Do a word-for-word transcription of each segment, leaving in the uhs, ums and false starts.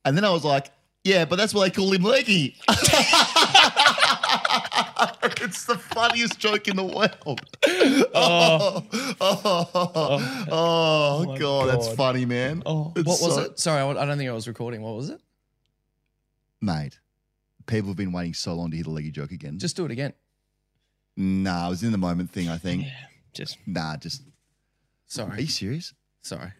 And then I was like, yeah, but that's why they call him Leggy. It's the funniest joke in the world. Oh, oh, oh, oh, oh God, God, that's funny, man. Oh, It's what was so- it? Sorry, I I don't think I was recording. What was it? Mate, people have been waiting so long to hear the Leggy joke again. Just do it again. Nah, it was in the moment thing, I think. Yeah, just Nah, just. Are sorry. you serious? Sorry.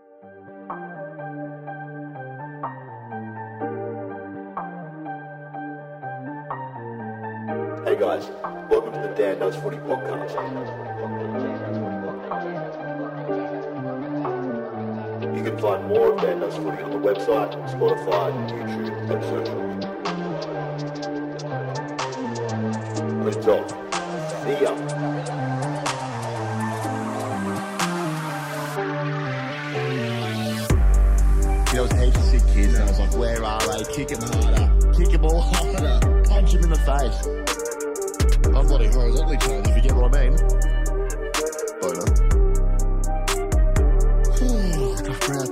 Hey guys, welcome to the Dan Does Footy podcast. You can find more of Dan Does Footy on the website, Spotify, YouTube, and social. Let's off. See ya. There was heaps of sick kids, and I was like, where are they? Kick him harder. Kick him all harder. Punch him in the face. I'm bloody horizontally trained, if you get what I mean. Boner. I got proud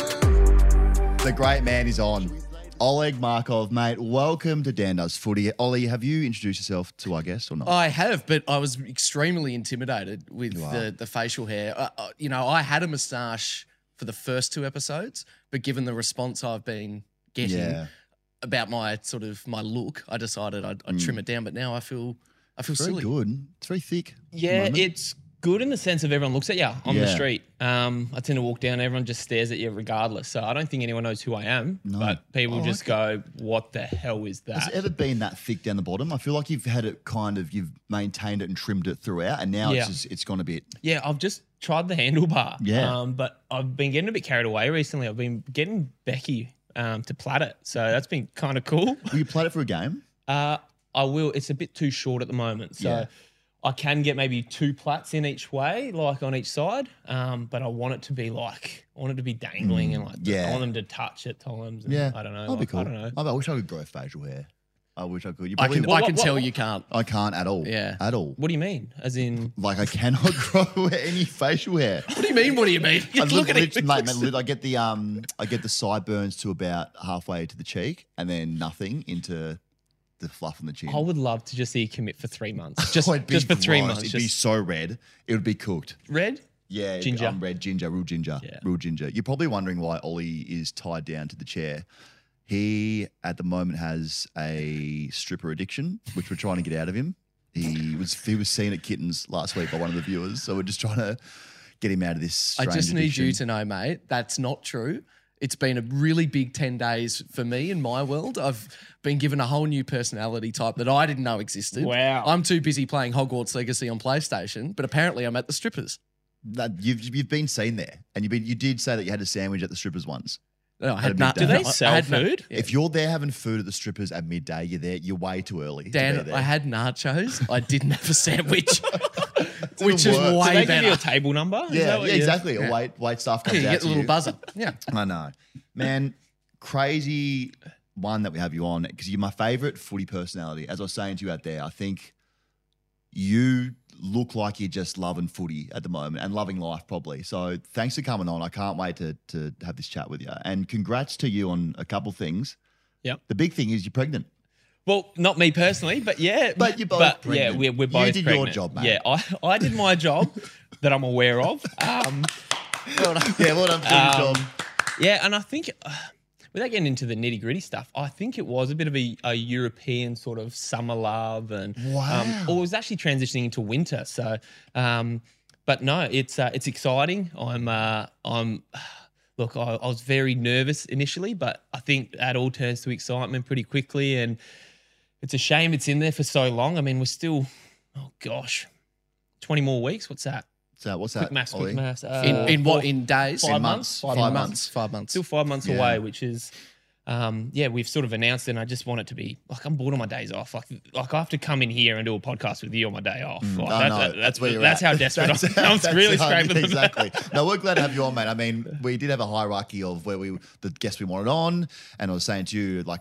today. The great man is on. Oleg Markov, mate, welcome to Dan Does Footy. Ollie, have you introduced yourself to our guest or not? I have, but I was extremely intimidated with You are. the, the facial hair. Uh, uh, you know, I had a moustache for the first two episodes, but given the response I've been getting Yeah. about my sort of my look, I decided I'd, I'd trim it down. But now I feel I feel Very silly. good. It's very thick. at the Yeah, moment. it's good in the sense of everyone looks at you on Yeah. the street. Um, I tend to walk down, everyone just stares at you regardless. So I don't think anyone knows who I am, No. but people Oh, just okay. go, "What the hell is Has that?" it ever been that thick down the bottom? I feel like you've had it kind of, you've maintained it and trimmed it throughout, and now Yeah. it's just, it's gone a bit. Yeah, I've just tried the handlebar. Yeah. Um, but I've been getting a bit carried away recently. I've been getting Becky um, to plait it. So that's been kind of cool. Will you play it for a game? Uh, I will. It's a bit too short at the moment. So Yeah. I can get maybe two plaits in each way, like on each side. Um, but I want it to be like, I want it to be dangling and like, yeah. I want them to touch at times. And Yeah. I don't know. That'd be like, cool. I don't know. I, I wish I could grow facial hair. I wish I could. You I probably can know- I can what- tell what- you can't. I can't at all. Yeah. At all. What do you mean? As in, Like, I cannot grow any facial hair. What do you mean? What do you mean? I, Look at lit- it. mate, mate, lit- I get the um, I get the sideburns to about halfway to the cheek, and then nothing into the fluff on the chin. I would love to just see you commit for three months. Just, Oh, it'd be just for three gross. months. It'd be Just so red. It would be cooked. red? Yeah, it'd be- Ginger. um, red ginger, real ginger, Yeah. real ginger. You're probably wondering why Ollie is tied down to the chair. He, at the moment, has a stripper addiction, which we're trying to get out of him. He was he was seen at Kittens last week by one of the viewers, so we're just trying to get him out of this I strange just need addiction. you to know, mate, that's not true. It's been a really big ten days for me in my world. I've been given a whole new personality type that I didn't know existed. Wow. I'm too busy playing Hogwarts Legacy on PlayStation, but apparently I'm at the strippers. That you've you've been seen there, and you've been you did say that you had a sandwich at the strippers once. No, I At had a no, midday. Do they I- I sell had no- food? yeah. If you're there having food at the strippers at midday, you're there. You're way too early. to be Dan, there. I had nachos. I didn't have a sandwich, even which is worse. Do way they give you a better. table number? Is Yeah, that what yeah, you- exactly. Yeah. A wait, wait staff Yeah, comes you out get to the little you. buzzer. Yeah. I know, man. Crazy one that we have you on because you're my favorite footy personality. As I was saying to you out there, I think you look like you're just loving footy at the moment and loving life probably. So thanks for coming on. I can't wait to to have this chat with you. And congrats to you on a couple things. Yep. The big thing is you're pregnant. Well, not me personally, but yeah. But you're both yeah, pregnant. we're, we're You both did your pregnant. job, mate. Yeah, I, I did my job that I'm aware of. Um, Well done. Yeah, well done for doing your Um, job. yeah, and I think, uh, without getting into the nitty gritty stuff, I think it was a bit of a, a European sort of summer love, and Wow. um, or it was actually transitioning into winter. So, um, but no, it's uh, it's exciting. I'm uh, I'm. Look, I, I was very nervous initially, but I think that all turns to excitement pretty quickly, and it's a shame it's in there for so long. I mean, we're still, oh gosh, twenty more weeks. What's that? So what's Quick that? maths, Ollie? quick maths. Uh, In, in what? four- In days? five In months. months. In Five months. months. Five months. Still five months Yeah. away, which is, um, yeah, we've sort of announced it, and I just want it to be, like, I'm bored on my days off. Like, like I have to come in here and do a podcast with you on my day off. Like, I that- know. that- that's where you're that's at. how desperate That's I am. how- I'm that's really how- scraping the Exactly. No, we're glad to have you on, mate. I mean, we did have a hierarchy of where we, the guests we wanted on, and I was saying to you, like,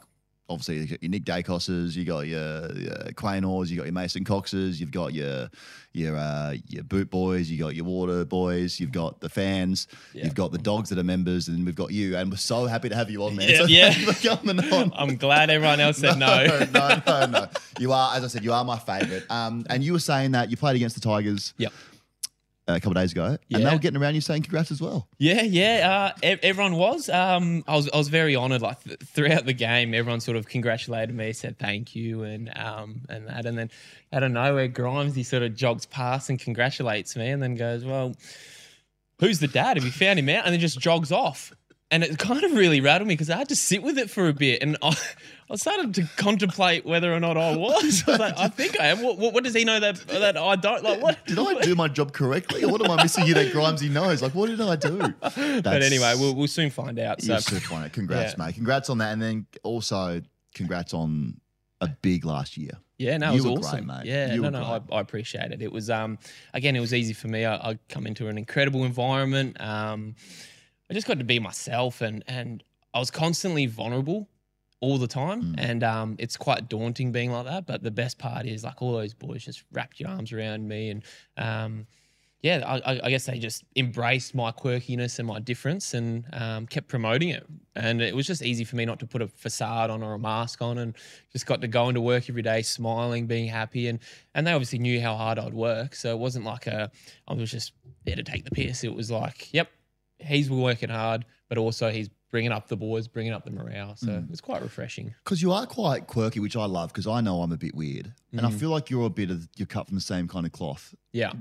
obviously you got your Nick Dacos's, you got your, your Quaynors, you got your Mason Coxes, you've got your your uh, your Boot Boys, you got your Water Boys, you've got the fans, Yeah. you've got the dogs that are members, and we've got you. And we're so happy to have you on, man. Yeah, so yeah. thank you for coming on. I'm glad everyone else said no. no, no, no. You are, as I said, you are my favourite. Um, and you were saying that you played against the Tigers Yep. a couple of days ago, and Yeah. they were getting around you saying congrats as well. Yeah, yeah. Uh, ev- everyone was. Um, I was. I was very honoured. Like th- throughout the game, everyone sort of congratulated me, said thank you, and um, and that. And then out of nowhere, Grimes he sort of jogs past and congratulates me, and then goes, "Well, who's the dad? Have you found him out?" And then just jogs off. And it kind of really rattled me because I had to sit with it for a bit, and I, I started to contemplate whether or not I was. I was like, I think I am. What, what, what does he know that that I don't? Like, what? Did I do my job correctly, or what am I missing here that Grimesy knows? Like, what did I do? But That's- anyway, we'll, we'll soon find out. So You're so funny. Congrats, Yeah. mate. Congrats on that, and then also congrats on a big last year. yeah, no, it You was were awesome, great, mate. Yeah, You no, were no, I, great. I appreciate it. It was um again, it was easy for me. I, I come into an incredible environment. Um, I just got to be myself, and and I was constantly vulnerable all the time, Mm. and um, it's quite daunting being like that. But the best part is like all those boys just wrapped your arms around me, and um, yeah, I, I- I guess they just embraced my quirkiness and my difference, and um, kept promoting it. And it was just easy for me not to put a facade on or a mask on, and just got to go into work every day, smiling, being happy, and and they obviously knew how hard I'd work, so it wasn't like a I was just there to take the piss. It was like, yep, he's working hard, but also he's bringing up the boys, bringing up the morale. So Mm. it's quite refreshing. Because you are quite quirky, which I love, because I know I'm a bit weird. And I Mm. feel like you're a bit of, you're cut from the same kind of cloth. Yeah.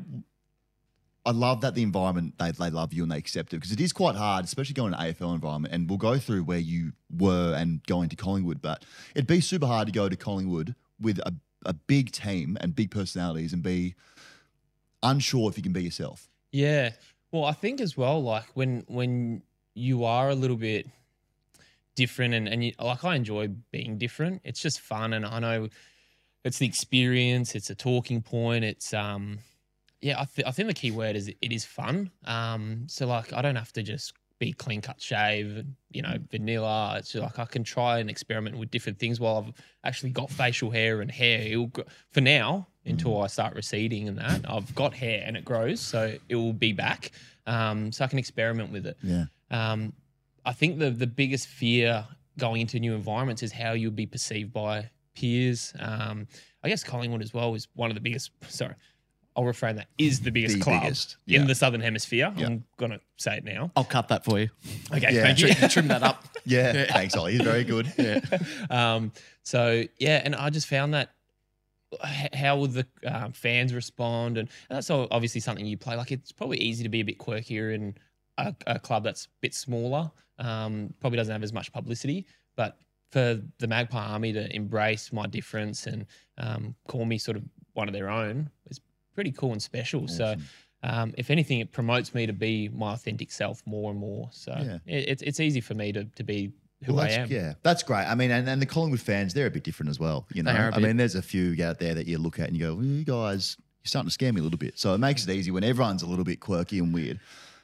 I love that the environment, they, they love you and they accept it, because it is quite hard, especially going to an A F L environment. And we'll go through where you were and going to Collingwood, but it'd be super hard to go to Collingwood with a, a big team and big personalities and be unsure if you can be yourself. Yeah. Well, I think as well, like when when you are a little bit different, and, and you, like I enjoy being different. It's just fun, and I know it's the experience. It's a talking point. It's um, yeah. I, th- I think the key word is it is fun. Um, so like I don't have to just be clean cut shave, you know, vanilla. It's just like I can try and experiment with different things while I've actually got facial hair and hair. It'll go, for now, until I start receding and that, I've got hair and it grows, so it will be back. Um, so I can experiment with it. Yeah. Um, I think the the biggest fear going into new environments is how you'll be perceived by peers. Um, I guess Collingwood as well is one of the biggest. Sorry, I'll reframe that. Is the biggest The club biggest, yeah. in the Southern Hemisphere. Yeah. I'm gonna say it now. I'll cut that for you. Okay, Yeah. thank you. Trim, trim that up. Yeah. Thanks, Ollie. He's very good. Yeah. um, so yeah, and I just found that h- how will the um, fans respond, and, and that's all obviously something you play. Like it's probably easy to be a bit quirkier in a, a club that's a bit smaller. Um, probably doesn't have as much publicity, but for the Magpie Army to embrace my difference and um, call me sort of one of their own is pretty cool and special. So. Um, if anything, it promotes me to be my authentic self more and more. So Yeah. it, it's it's easy for me to to be who Well, I that's, am. Yeah, that's great. I mean, and, and the Collingwood fans, they're a bit different as well. You know, They are a I bit. mean, there's a few out there that you look at and you go, well, you guys, you're starting to scare me a little bit. So it makes it easy when everyone's a little bit quirky and weird.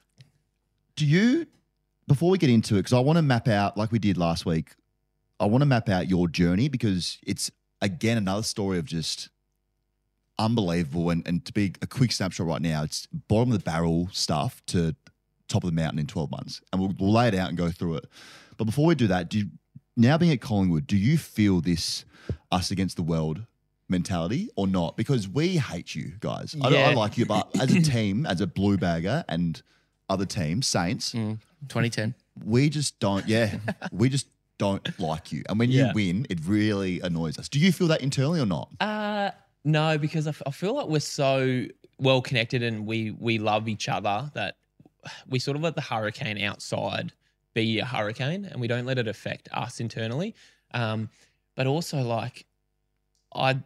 Do you, before we get into it, because I want to map out, like we did last week, I want to map out your journey, because it's, again, another story of just unbelievable. And, and to be a quick snapshot right now, it's bottom of the barrel stuff to top of the mountain in twelve months. And we'll, we'll lay it out and go through it. But before we do that, do you, now being at Collingwood, do you feel this us against the world mentality or not? Because we hate you guys. I, don't, I Yeah. like you, but as a team, as a blue bagger and other teams, Saints, Mm. twenty ten. we just don't, yeah, we just don't like you. And when Yeah. you win, it really annoys us. Do you feel that internally or not? Uh, no, because I, f- I feel like we're so well connected and we we love each other that we sort of let the hurricane outside be a hurricane and we don't let it affect us internally. Um, but also, like, I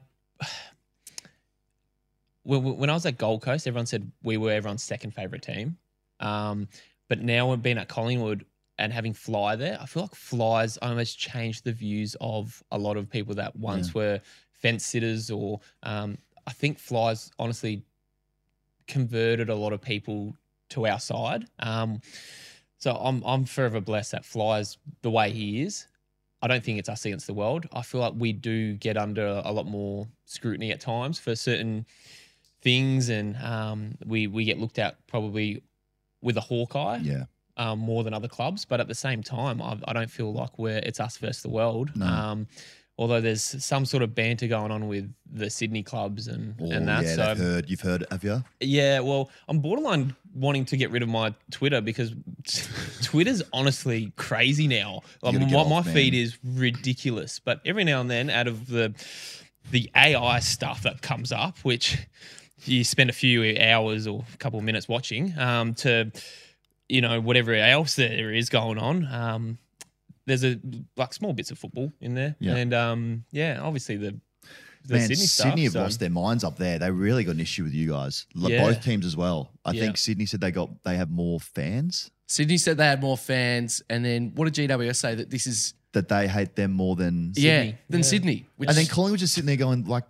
when, when I was at Gold Coast, everyone said we were everyone's second favorite team. Um, but now we've been at Collingwood and having Fly there, I feel like Fly's almost changed the views of a lot of people that once were fence sitters, or um, I think Fly's honestly converted a lot of people to our side. Um, so I'm I'm forever blessed that Fly's the way he is. I don't think it's us against the world. I feel like we do get under a lot more scrutiny at times for certain things, and um, we we get looked at probably with a hawk eye Yeah. um, more than other clubs. But at the same time, I, I don't feel like we're it's us versus the world. No. Um, although there's some sort of banter going on with the Sydney clubs and Oh, and that. yeah, so they've heard. You've heard, have you? yeah, well, I'm borderline wanting to get rid of my Twitter because Twitter's honestly crazy now. You Um, gotta get my off, my man. feed is ridiculous, but every now and then, out of the the A I stuff that comes up, which you spend a few hours or a couple of minutes watching, um, to you know whatever else there is going on. Um, there's a like small bits of football in there, Yeah. and um, yeah, obviously the. The Man, Sydney, Sydney, stuff, have so- lost their minds up there. They really got an issue with you guys. Like, Yeah. both teams as well. I Yeah. think Sydney said they got they have more fans, Sydney said they had more fans, and then what did G W S say that this is that they hate them more than yeah Sydney. than Yeah. Sydney? Which And then Collingwood just sitting there going like,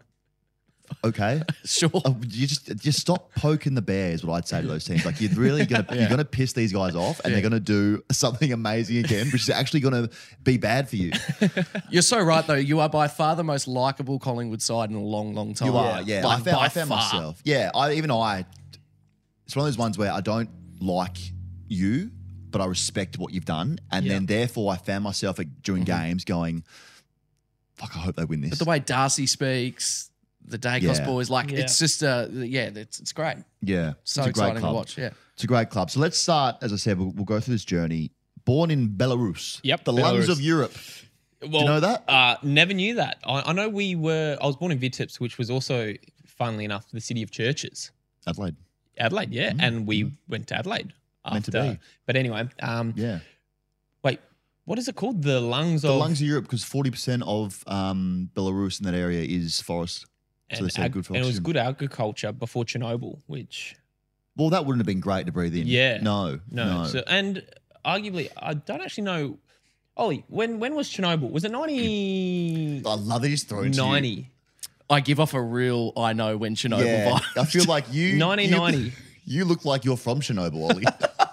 okay, sure. Uh, you just just stop poking the bear is what I'd say to those teams. Like, you're really gonna you're gonna piss these guys off, and Yeah. they're gonna do something amazing again, which is actually gonna be bad for you. You're so right though. You are by far the most likable Collingwood side in a long, long time. You are, yeah. By, I found, by I found far. myself. Yeah, I even I. It's one of those ones where I don't like you, but I respect what you've done, and Yeah. then therefore I found myself at, during Mm-hmm. games going, "Fuck, I hope they win this." But the way Darcy speaks, the Dacos Yeah. boys, like Yeah. it's just uh yeah, it's it's great. yeah, So it's a great exciting to club. watch. Yeah. It's a great club. So let's start. As I said, we'll, we'll go through this journey. Born in Belarus. Yep, the lungs Belarus. of Europe. Well, know that? Uh, never knew that. I, I know we were. I was born in Vitebsk, which was also, funnily enough, the city of churches. Adelaide. Adelaide, yeah, and we went to Adelaide. Mm. Meant to after. be. But anyway, um, Yeah, wait, what is it called? The lungs the of lungs of Europe, because forty percent of um, Belarus in that area is forest. So and, they say ag- good for and it was oxygen. good agriculture before Chernobyl, which Well, that wouldn't have been great to breathe in. Yeah. No. no, No. So, and arguably, I don't actually know. Ollie, when when was Chernobyl? Was it ninety? I love that he's thrown to you. ninety. I give off a real I know when Chernobyl Yeah, vibe. I feel like you. nineteen ninety. You, you look like you're from Chernobyl, Ollie.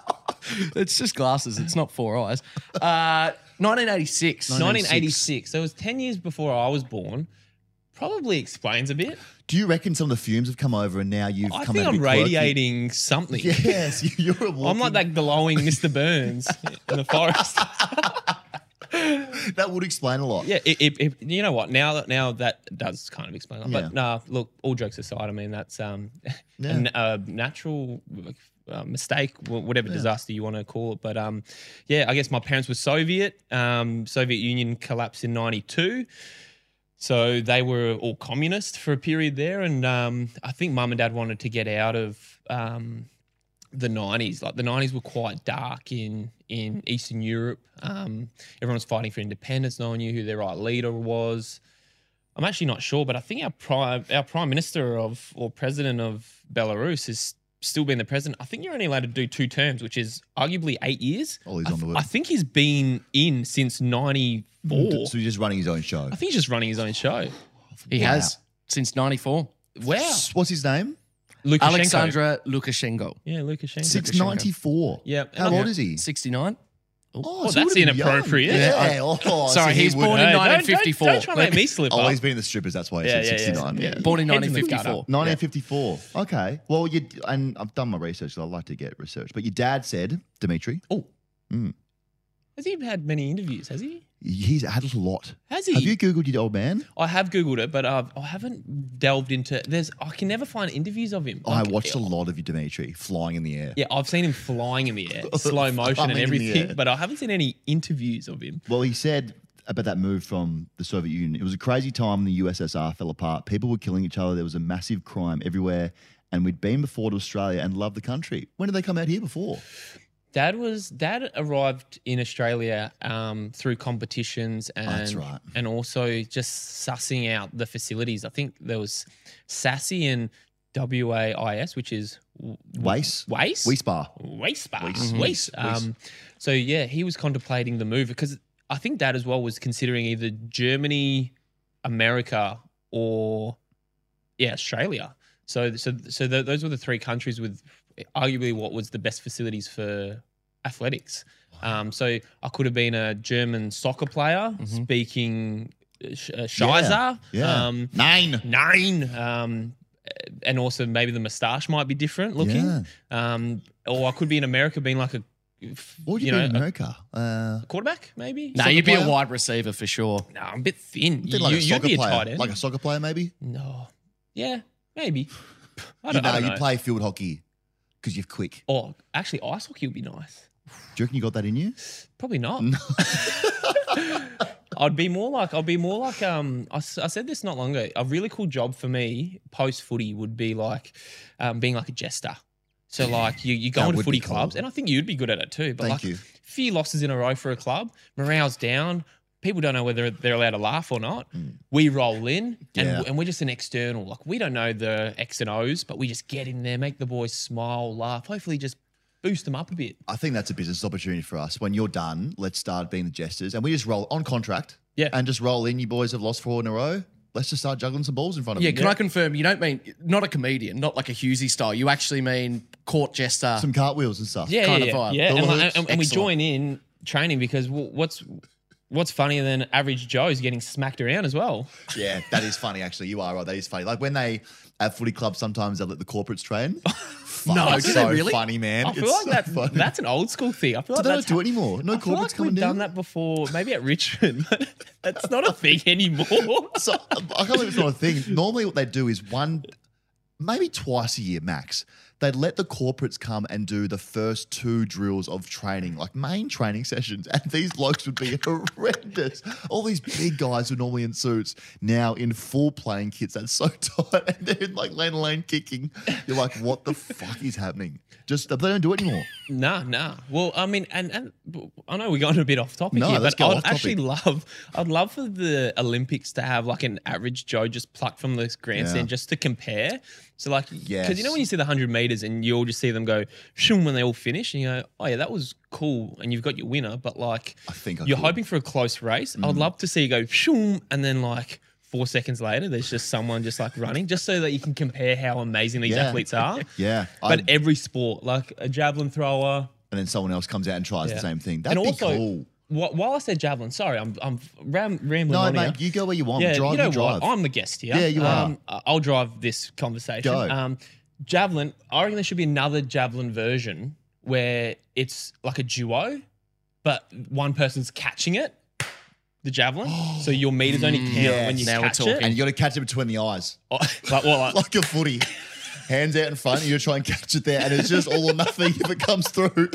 It's just glasses. It's not four eyes. Uh, nineteen eighty-six. nineteen eighty-six. So it was ten years before I was born. Probably explains a bit. Do you reckon some of the fumes have come over and now you've I come think out a I'm bit quirky? radiating something. Yes, you- you're a walking, I'm like that glowing Mister Burns in the forest. That would explain a lot. Yeah, it, it, it, you know what? Now that now that does kind of explain it. But Yeah. nah, look, all jokes aside, I mean that's um, Yeah. a, n- a natural uh, mistake, wh- whatever disaster you want to call it. But um, yeah, I guess my parents were Soviet. Um, Soviet Union collapsed in ninety-two. So they were all communist for a period there, and um, I think mum and dad wanted to get out of um, the nineties. Like the nineties were quite dark in in Eastern Europe. Um, everyone was fighting for independence. No one knew who their right leader was. I'm actually not sure, but I think our prime our prime minister of or president of Belarus has still been the president. I think you're only allowed to do two terms, which is arguably eight years. Ollie's I, on the th- word. I think he's been in since ninety-four. So he's just running his own show. I think he's just running his own show. He Wow. has since ninety-four. Wow. What's his name? Lukashenko. Alexandra Lukashenko. Yeah, Lukashenko. six ninety-four. Yeah. How old is he? sixty-nine. Oh, Well, so he that's would've been young. inappropriate. Yeah. Yeah, oh, Sorry, so he he's would- born in Hey, don't- nineteen fifty-four. Don't, don't try to make me slip Oh, up. he's been in the strippers. That's why he Yeah, said yeah, yeah. sixty-nine. Yeah. Yeah. Born in Heads in nineteen the gutter. fifty-four. nineteen fifty-four. Okay. Well, you and I've done my research. So I like to get research. But your dad said, Dimitri, Oh. Mm. Has he had many interviews? Has he? he's had a lot. Has he? Have you googled your old man? I have Googled it, but uh, I haven't delved into. There's. I can never find interviews of him. I Like, watched a lot of you, Dimitri, flying in the air. Yeah, I've seen him flying in the air, slow motion Flying and in the everything, air. but I haven't seen any interviews of him. Well, he said about that move from the Soviet Union. It was a crazy time when the U S S R fell apart. People were killing each other. There was a massive crime everywhere. And we'd been before to Australia and loved the country. When did they come out here before? Dad was Dad arrived in Australia um, through competitions and that's right. and also just sussing out the facilities. I think there was SASI and W A I S, which is w- Wace? Wace, Weisbar. Waste bar. Waste. Waste. Mhm. Um, so yeah, he was contemplating the move because I think Dad as well was considering either Germany, America, or yeah, Australia. So so so th- those were the three countries with arguably what was the best facilities for athletics. Um, so I could have been a German soccer player speaking uh, sh- uh, Scheiße. Yeah. Um, Nine. Nine. Um, and also maybe the moustache might be different looking. Yeah. Um, or I could be in America being like a, What would you, you do know, in a America? Uh, quarterback maybe. No, Soccer you'd be player? a wide receiver for sure. No, I'm a bit thin. think like you, a you'd soccer be a player. tight end. Like a soccer player, maybe? no. Yeah, maybe. I You don't, know, I don't you know. play field hockey because you're quick. Or actually, ice hockey would be nice. Do you reckon you got that in you? Probably not. I'd be more like I'd be more like um I, s- I said this not long ago. A really cool job for me post footy would be like um, being like a jester. So like you you go That into would footy be cool. clubs, and I think you'd be good at it too. But Thank like you. a few losses in a row for a club, morale's down. People don't know whether they're allowed to laugh or not. We roll in, and, Yeah. and we're just an external. Like we don't know the X and O's, but we just get in there, make the boys smile, laugh. Hopefully, just boost them up a bit. I think that's a business opportunity for us. When you're done, let's start being the jesters, and we just roll on contract. Yeah. and just roll in. You boys have lost four in a row. Let's just start juggling some balls in front of Yeah, them. can I confirm you don't mean not a comedian, not like a Husey style. You actually mean court jester. Some cartwheels and stuff. Yeah, kind yeah, of vibe. yeah. Hula And, like, hoops. and, and we Excellent. join in training because w- what's what's funnier than average Joe's getting smacked around as well? Yeah, that is funny. Actually, you are right. That is funny. Like when they at footy clubs, sometimes they let the corporates train. Fuck, No, it's do they so really? funny, man. I feel It's like so that's funny. that's an old school thing. I feel Do like they that's not do it anymore? No I feel corporates like coming we've down. done that before, maybe at Richmond, but that's not a thing anymore. So I can't believe it's not a thing. Normally, what they do is one, maybe twice a year max. They'd let the corporates come and do the first two drills of training, like main training sessions, and these blokes would be horrendous. All these big guys who are normally in suits, now in full playing kits that's so tight, and they're in like lane to lane kicking. You're like, what the fuck is happening? Just they don't do it anymore. Nah, nah. Well, I mean, and, and I know we're going a bit off topic No, here, let's but go I'd off topic. actually love, I'd love for the Olympics to have like an average Joe just plucked from the grandstand Yeah. just to compare. So like, because Yes. you know when you see the hundred meters and you all just see them go shoom when they all finish, and you go, oh yeah, that was cool, and you've got your winner. But like, I think I you're could. hoping for a close race. Mm. I'd love to see you go shoom, and then like. Four seconds later, there's just someone just like running, just so that you can compare how amazing these Yeah. athletes are. Yeah, But I- every sport, like a javelin thrower, and then someone else comes out and tries Yeah. the same thing. That'd and be also, cool. wh- while I said javelin, sorry, I'm I'm ram- rambling No, on mate, here. you go where you want. Yeah, drive, you know drive. what? I'm the guest here. Yeah, you are. um, are. I'll drive this conversation. Go. Um, javelin. I reckon there should be another javelin version where it's like a duo, but one person's catching it, the javelin. so your meters only count yes. when you Now we're catch talking. it. and you got to catch it between the eyes. Oh, like, well, like, Like a footy. Hands out in front, and you try and catch it there, and it's just all or nothing if it comes through.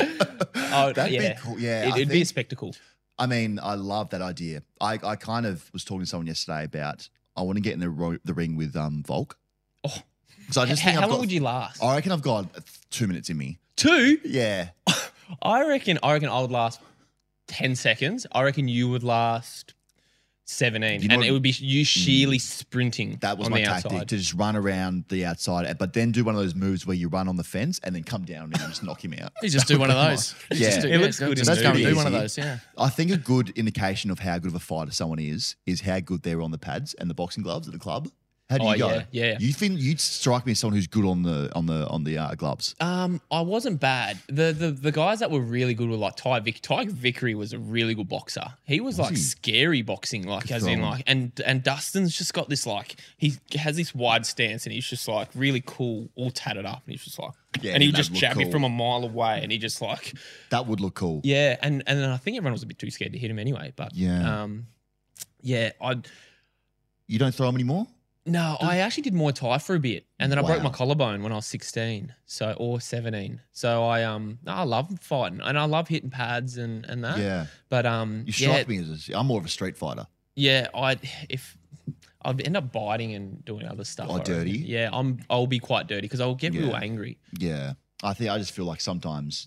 oh, That'd yeah. be cool. Yeah, It, I it'd be a think- spectacle. I mean, I love that idea. I, I kind of was talking to someone yesterday about I want to get in the ro- the ring with um Volk. Oh, So I just how, think how I've long got, would you last? I reckon I've got two minutes in me. Two. Yeah, I reckon. I reckon I would last ten seconds. I reckon you would last seventeen, You know and what- it would be you sheerly sprinting. that was on my the tactic outside. to just run around the outside, but then do one of those moves where you run on the fence and then come down and just knock him out. You just do one of those. You Yeah. just do, It yeah, looks good in Just the go and movie. do one of Easy. those. Yeah. I think a good indication of how good of a fighter someone is is how good they're on the pads and the boxing gloves at the club. How do Oh, you go? yeah, yeah. You think you'd strike me as someone who's good on the on the on the uh, gloves? Um, I wasn't bad. The the the guys that were really good were like Ty Vic. Ty Vickery was a really good boxer. He was, like he? scary boxing, like Good as in thrower. like and and Dustin's just got this like he has this wide stance and he's just like really cool, all tatted up, and he's just like Yeah, and he that just look jabbed me cool. from a mile away, and he just like That would look cool. yeah, and and then I think everyone was a bit too scared to hit him anyway. But Yeah. um, yeah, I. You don't throw them anymore? No, I actually did Muay Thai for a bit, and then I broke Wow. my collarbone when I was sixteen, so or seventeen. So I um, no, I love fighting, and I love hitting pads and and that. Yeah. But um, You yeah, strike me as a, I'm more of a street fighter. yeah, I if I'd end up biting and doing other stuff. Oh, I reckon. dirty? Yeah, I'm. I'll be quite dirty because I'll get real Yeah. angry. Yeah. I think I just feel like sometimes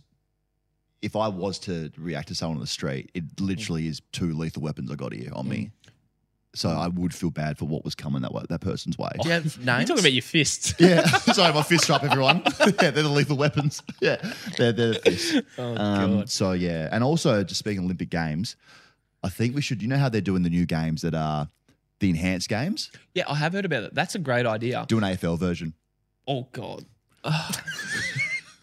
if I was to react to someone on the street, it literally is two lethal weapons I got here on me. So I would feel bad for what was coming that way, that person's way. Do you have You names? talk about your fists. Yeah. Sorry, my fists are up, everyone. yeah, they're the lethal weapons. Yeah. They're, they're the fists. Oh Um, god. so yeah, and also just speaking of Olympic Games, I think we should. You know how they're doing the new games that are the enhanced games? Yeah, I have heard about it. That's a great idea. Do an A F L version. Oh god.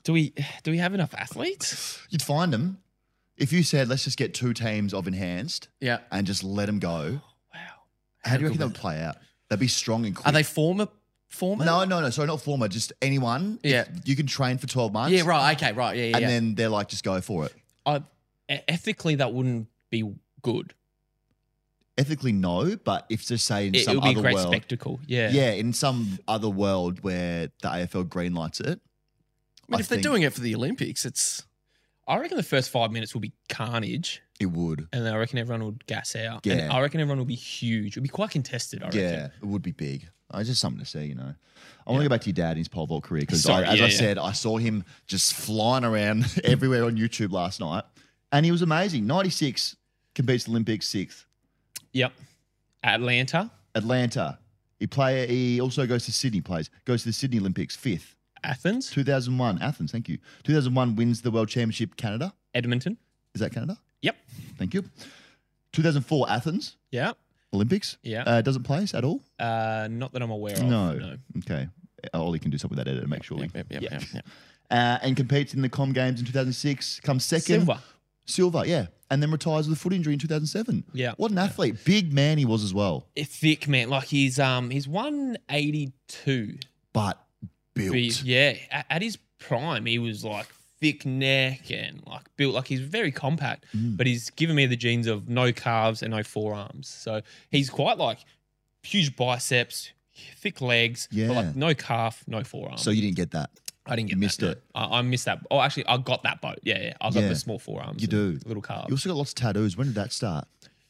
Do we do we have enough athletes? You'd find them if you said, let's just get two teams of enhanced Yeah. and just let them go. Wow. How do you reckon good that would play out? They'd be strong and quick. Are they former former? No, no, no. Sorry, not former. Just anyone. Yeah. You can train for twelve months. Yeah, right. Okay, right. Yeah, yeah. And yeah. then they're like, just go for it. I, e- ethically, that wouldn't be good. Ethically, no. But if to say in It, it some would be a other great world, spectacle. Yeah. yeah, in some other world where the A F L greenlights it, I mean, if they're think doing it for the Olympics, it's I reckon the first five minutes will be carnage, it would. and then I reckon everyone would gas out. Yeah. And I reckon everyone will be huge. It'll be quite contested. I reckon. Yeah, it would be big. Uh, It's just something to see, you know. I want to go back to your dad and his pole vault career because, Sorry, as yeah, I yeah. said, I saw him just flying around everywhere on YouTube last night, and he was amazing. ninety-six competes Olympics sixth. Yep. Atlanta, Atlanta. He play. He also goes to Sydney. Plays goes to the Sydney Olympics fifth. Athens, two thousand one Athens. Thank you. two thousand one wins the World Championship. Canada. Edmonton. Is that Canada? Yep. Thank you. two thousand four Athens Yeah. Olympics. Yeah. Uh, doesn't place at all. Uh, not that I'm aware of. No. No. Okay. Ollie can do something with that edit to make sure. yep, yep, yep, Yeah. yep, yep. Uh, and competes in the Com Games in two thousand six. Comes second. Silver. Silver, yeah. And then retires with a foot injury in two thousand seven. Yeah. What an athlete. Big man he was as well. A thick man. Like he's um he's one eighty-two. But built. But yeah. At, at his prime, he was like thick neck and like built like he's very compact. Mm. But he's given me the genes of no calves and no forearms. So he's quite like huge biceps, thick legs, Yeah. but like no calf, no forearm. So you didn't get that. I didn't get you missed that, no. it. I, I missed that. Oh, actually, I got that boat. Yeah, yeah. I got Yeah. the small forearms. You and do. little calves. You also got lots of tattoos. When did that start?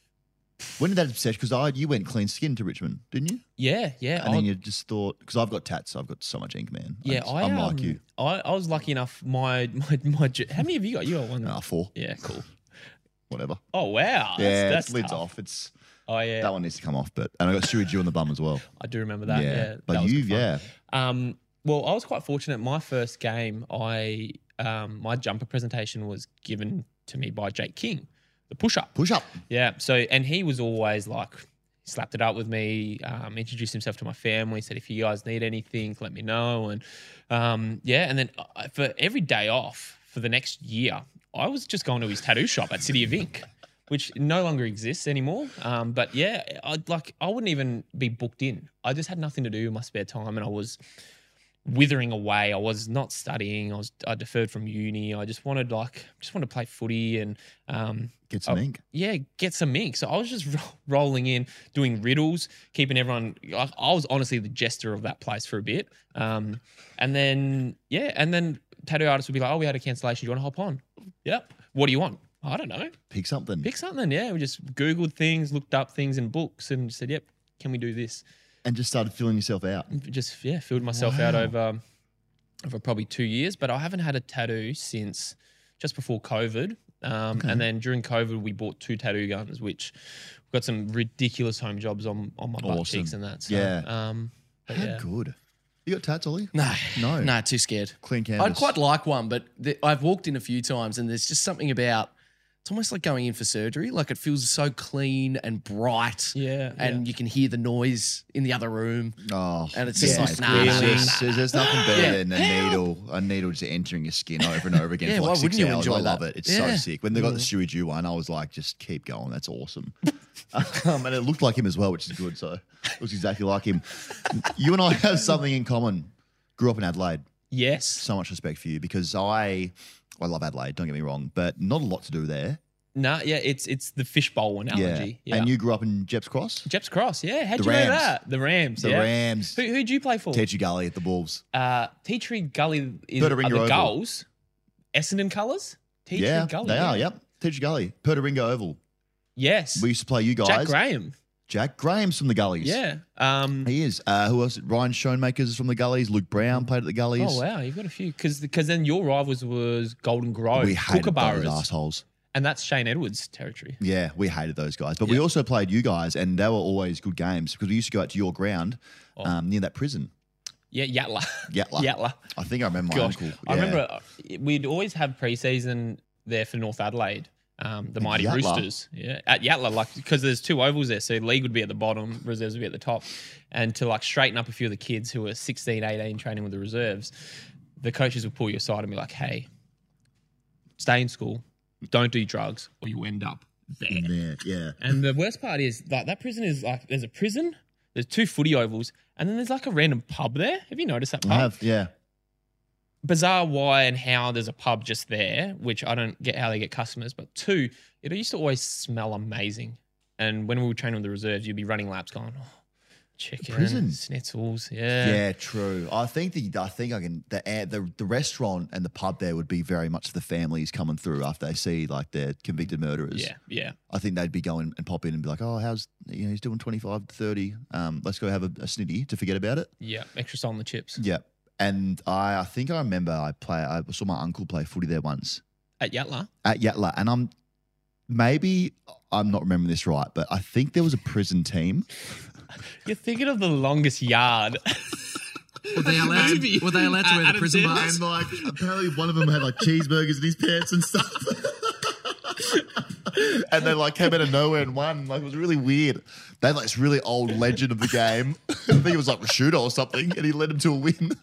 When did that obsession? Because I you went clean skin to Richmond, didn't you? yeah, yeah. And I, then you just thought, because I've got tats, so I've got so much ink, man. yeah, just- I, I'm um, like you. I, I was lucky enough. My my my. ju- How many have you got? You got one. Ah, four, Yeah, cool. whatever. Oh wow. yeah, that's, that's it's lids tough. off. It's Oh yeah, that one needs to come off. But and I got Stewie Jew on the bum as well. I do remember that. Yeah, but that was you, good fun. yeah, Um, well, I was quite fortunate. My first game, I um, my jumper presentation was given to me by Jake King, the push up. push up. Yeah. So, and he was always like, he slapped it up with me, um, introduced himself to my family, said, if you guys need anything, let me know. And um, yeah. And then uh, for every day off for the next year, I was just going to his tattoo shop at City of Ink, which no longer exists anymore. Um, but yeah, I like, I wouldn't even be booked in. I just had nothing to do in my spare time and I was withering away. I was not studying. I was, I deferred from uni. I just wanted like, just wanted to play footy and, um, Get some Oh, ink. yeah, get some ink. So I was just ro- rolling in, doing riddles, keeping everyone. I, I was honestly the jester of that place for a bit. Um, and then yeah, and then tattoo artists would be like, "Oh, we had a cancellation. Do you want to hop on?" Yep. What do you want? I don't know. Pick something. Pick something. Yeah, we just googled things, looked up things in books, and said, "Yep, can we do this?" and just started filling yourself out. Just yeah, filled myself out Wow. over over probably two years. But I haven't had a tattoo since just before COVID. Um, Okay. And then during COVID, we bought two tattoo guns, which we've got some ridiculous home jobs on on my butt Awesome. cheeks and that. So, Yeah. Um, but How yeah. good. You got tats, Ollie? No, No. no, too scared. Clean canvas. I'd quite like one, but the, I've walked in a few times, and there's just something about. It's almost like going in for surgery. Like it feels so clean and bright, Yeah, and you can hear the noise in the other room. Oh, And it's just yeah, like, it's nah, good. nah, nah, There's- nah, There's nothing better Yeah. than a needle, a needle just entering your skin over and over again Yeah, for why like six wouldn't you hours. enjoy I love that? it. It's so Yeah. sick. When they got the Stewie Jew one, I was like, just keep going. That's awesome. um, and it looked like him as well, which is good. So it looks exactly like him. You and I have something in common. Grew up in Adelaide. Yes. So much respect for you because I, I love Adelaide. Don't get me wrong, but not a lot to do there. No, yeah, it's it's the fishbowl analogy. Yeah. And you grew up in Jeps Cross, Jeps Cross. Yeah. How'd The you Rams. know that? The Rams. the yeah. Rams, Who who'd you play for? Techi Gully at the Wolves. Uh, Tea Tree Gully is are Pertaringa the Oval. Gulls. Essendon colours. Tea Yeah, Tree Gully. they yeah. are. Yep, Techi Gully, Pertaringa Oval. Yes. We used to play you guys. Jack Graham. Jack Graham's from the Gullies. Yeah. Um, He is. Uh, who else? Ryan Schoenmakers is from the Gullies. Luke Brown played at the Gullies. oh wow, you've got a few because because then your rivals was Golden Grove, We hated those Kookaburras, assholes. and that's Shane Edwards' territory. Yeah, we hated those guys. But we Yeah. also played you guys, and they were always good games because we used to go out to your ground Oh. um, near that prison. Yeah, Yatla. Yatla. Yatla. I think I remember my Gosh, uncle. I Yeah. remember uh, we'd always have preseason there for North Adelaide, um, the Mighty Yatla? Roosters. Yeah, at Yatla, like because there's two ovals there, so league would be at the bottom, reserves would be at the top, and to like straighten up a few of the kids who were sixteen, eighteen training with the reserves. the coaches would pull you aside and be like, "Hey, stay in school, don't do drugs, or you end up there." Yeah, yeah. And the worst part is like that prison is like there's a prison, there's two footy ovals, and then there's like a random pub there. Have you noticed that pub? I have, yeah. Bizarre why and how there's a pub just there, which I don't get how they get customers. But two, it used to always smell amazing. And when we were training with the reserves, you'd be running laps going, oh, chicken, prison. schnitzels, yeah. Yeah, true. I think the I think I can the the the restaurant and the pub there would be very much the families coming through after they see like their convicted murderers. Yeah, yeah. I think they'd be going and pop in and be like, "Oh, how's you know he's doing twenty-five to thirty. Um, let's go have a, a snitty to forget about it." Yeah, extra salt on the chips. Yeah, and I I think I remember I play I saw my uncle play footy there once At Yatla? at Yatla, and I'm maybe I'm not remembering this right, but I think there was a prison team. You're thinking of the longest yard. Were they allowed to, were they allowed to wear the prison bars? And like apparently one of them had like cheeseburgers in his pants and stuff. And they like came out of nowhere and won. Like it was really weird. They had like this really old legend of the game. I think it was like Rashuda or something, and he led them to a win.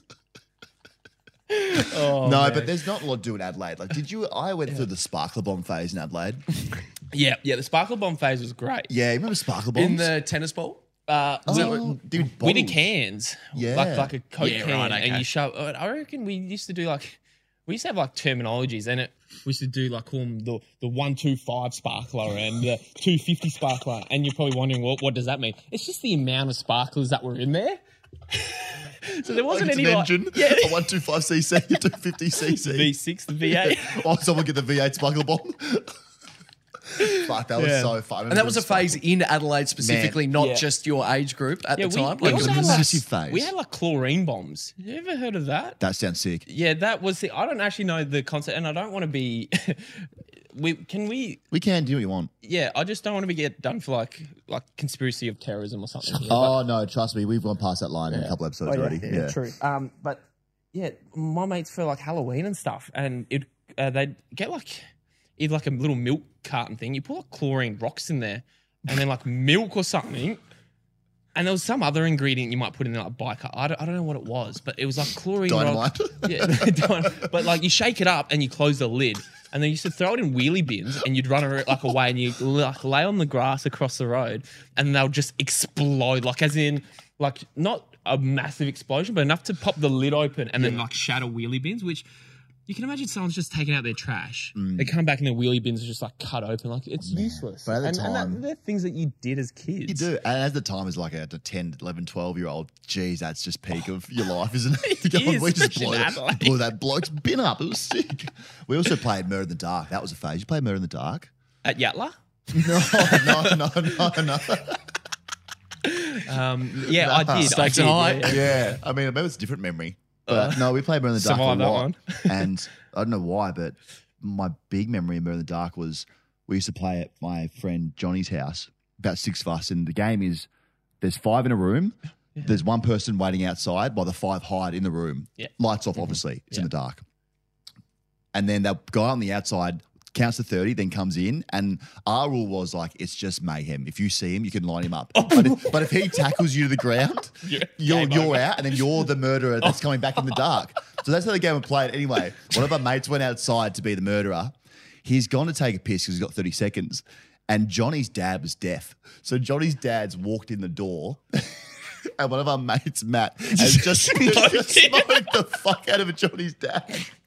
Oh, no, man. but there's not a lot to do in Adelaide. Like, did you? I went through the Sparkler Bomb phase in Adelaide. Yeah, yeah. The Sparkle Bomb phase was great. Yeah, you remember Sparkler Bombs? In the tennis ball? Uh, Oh, dude, we did bottles. cans, Yeah. like like a Coke Yeah, can, right, and okay. you shove. I reckon we used to do like we used to have like terminologies, and it we used to do like call them the the one two five sparkler and the two fifty sparkler, and you're probably wondering what what does that mean? It's just the amount of sparklers that were in there. So there wasn't Like it's any an like, engine, yeah, a one two five c c, a two fifty c c. V six, the V eight. Oh, someone get the V eight Sparkler Bomb. Fuck, that was Yeah. so fun. And that was a phase in Adelaide specifically, Man. not Yeah. just your age group at Yeah, the we, time. we Like, also it had was a like, massive phase. we had like chlorine bombs. You ever heard of that? That sounds sick. Yeah, that was the. I don't actually know the concept, and I don't want to be. we can we. We can do what you want. Yeah, I just don't want to be get done for like like conspiracy of terrorism or something. here, Oh no, trust me, we've gone past that line in a couple episodes Oh, already. Yeah, true. Um, but yeah, my mates for like Halloween and stuff, and it uh, they'd get like either like a little milk carton thing. You put like chlorine rocks in there, and then like milk or something. And there was some other ingredient you might put in there, like bicarb. I don't, I don't know what it was, but it was like chlorine. Dynamite. Rock. Yeah, dynamite. But like you shake it up and you close the lid, and then you used to throw it in wheelie bins, and you'd run it like away, and you like lay on the grass across the road, and they'll just explode, like as in like not a massive explosion, but enough to pop the lid open and then like shatter wheelie bins, which. You can imagine someone's just taking out their trash. They come back and their wheelie bins are just like cut open. Like it's useless. but at the and, and time- that, they're things that you did as kids. You do. And at the time, as like a ten, eleven, twelve year old, geez, that's just peak of your life, isn't it? It Going, is, we just especially blew, in Adelaide. blew that bloke's bin up. It was sick. We also played Murder in the Dark. That was a phase. You played Murder in the Dark? At Yatla? No, no, no, no, no. Um, yeah, I did. I Stakes did. are high. yeah, yeah. Yeah, I mean, maybe it's a different memory. But no, we played Murder in the Dark a survive that lot. one. And I don't know why, but my big memory of Murder in the Dark was we used to play at my friend Johnny's house, about six of us. And the game is there's five in a room. There's one person waiting outside while the five hide in the room. Yeah. Lights off, obviously. It's in Yeah. the dark. And then that guy on the outside counts to thirty, then comes in. And our rule was like, it's just mayhem. If you see him, you can line him up. But if, but if he tackles you to the ground, Yeah. you're, Game you're over. out, and then you're the murderer that's coming back in the dark. So that's how the game was played. Anyway, one of our mates went outside to be the murderer. He's gone to take a piss because he's got thirty seconds. And Johnny's dad was deaf. So Johnny's dad's walked in the door. And one of our mates, Matt, has just, just smoked the fuck out of Johnny's dad.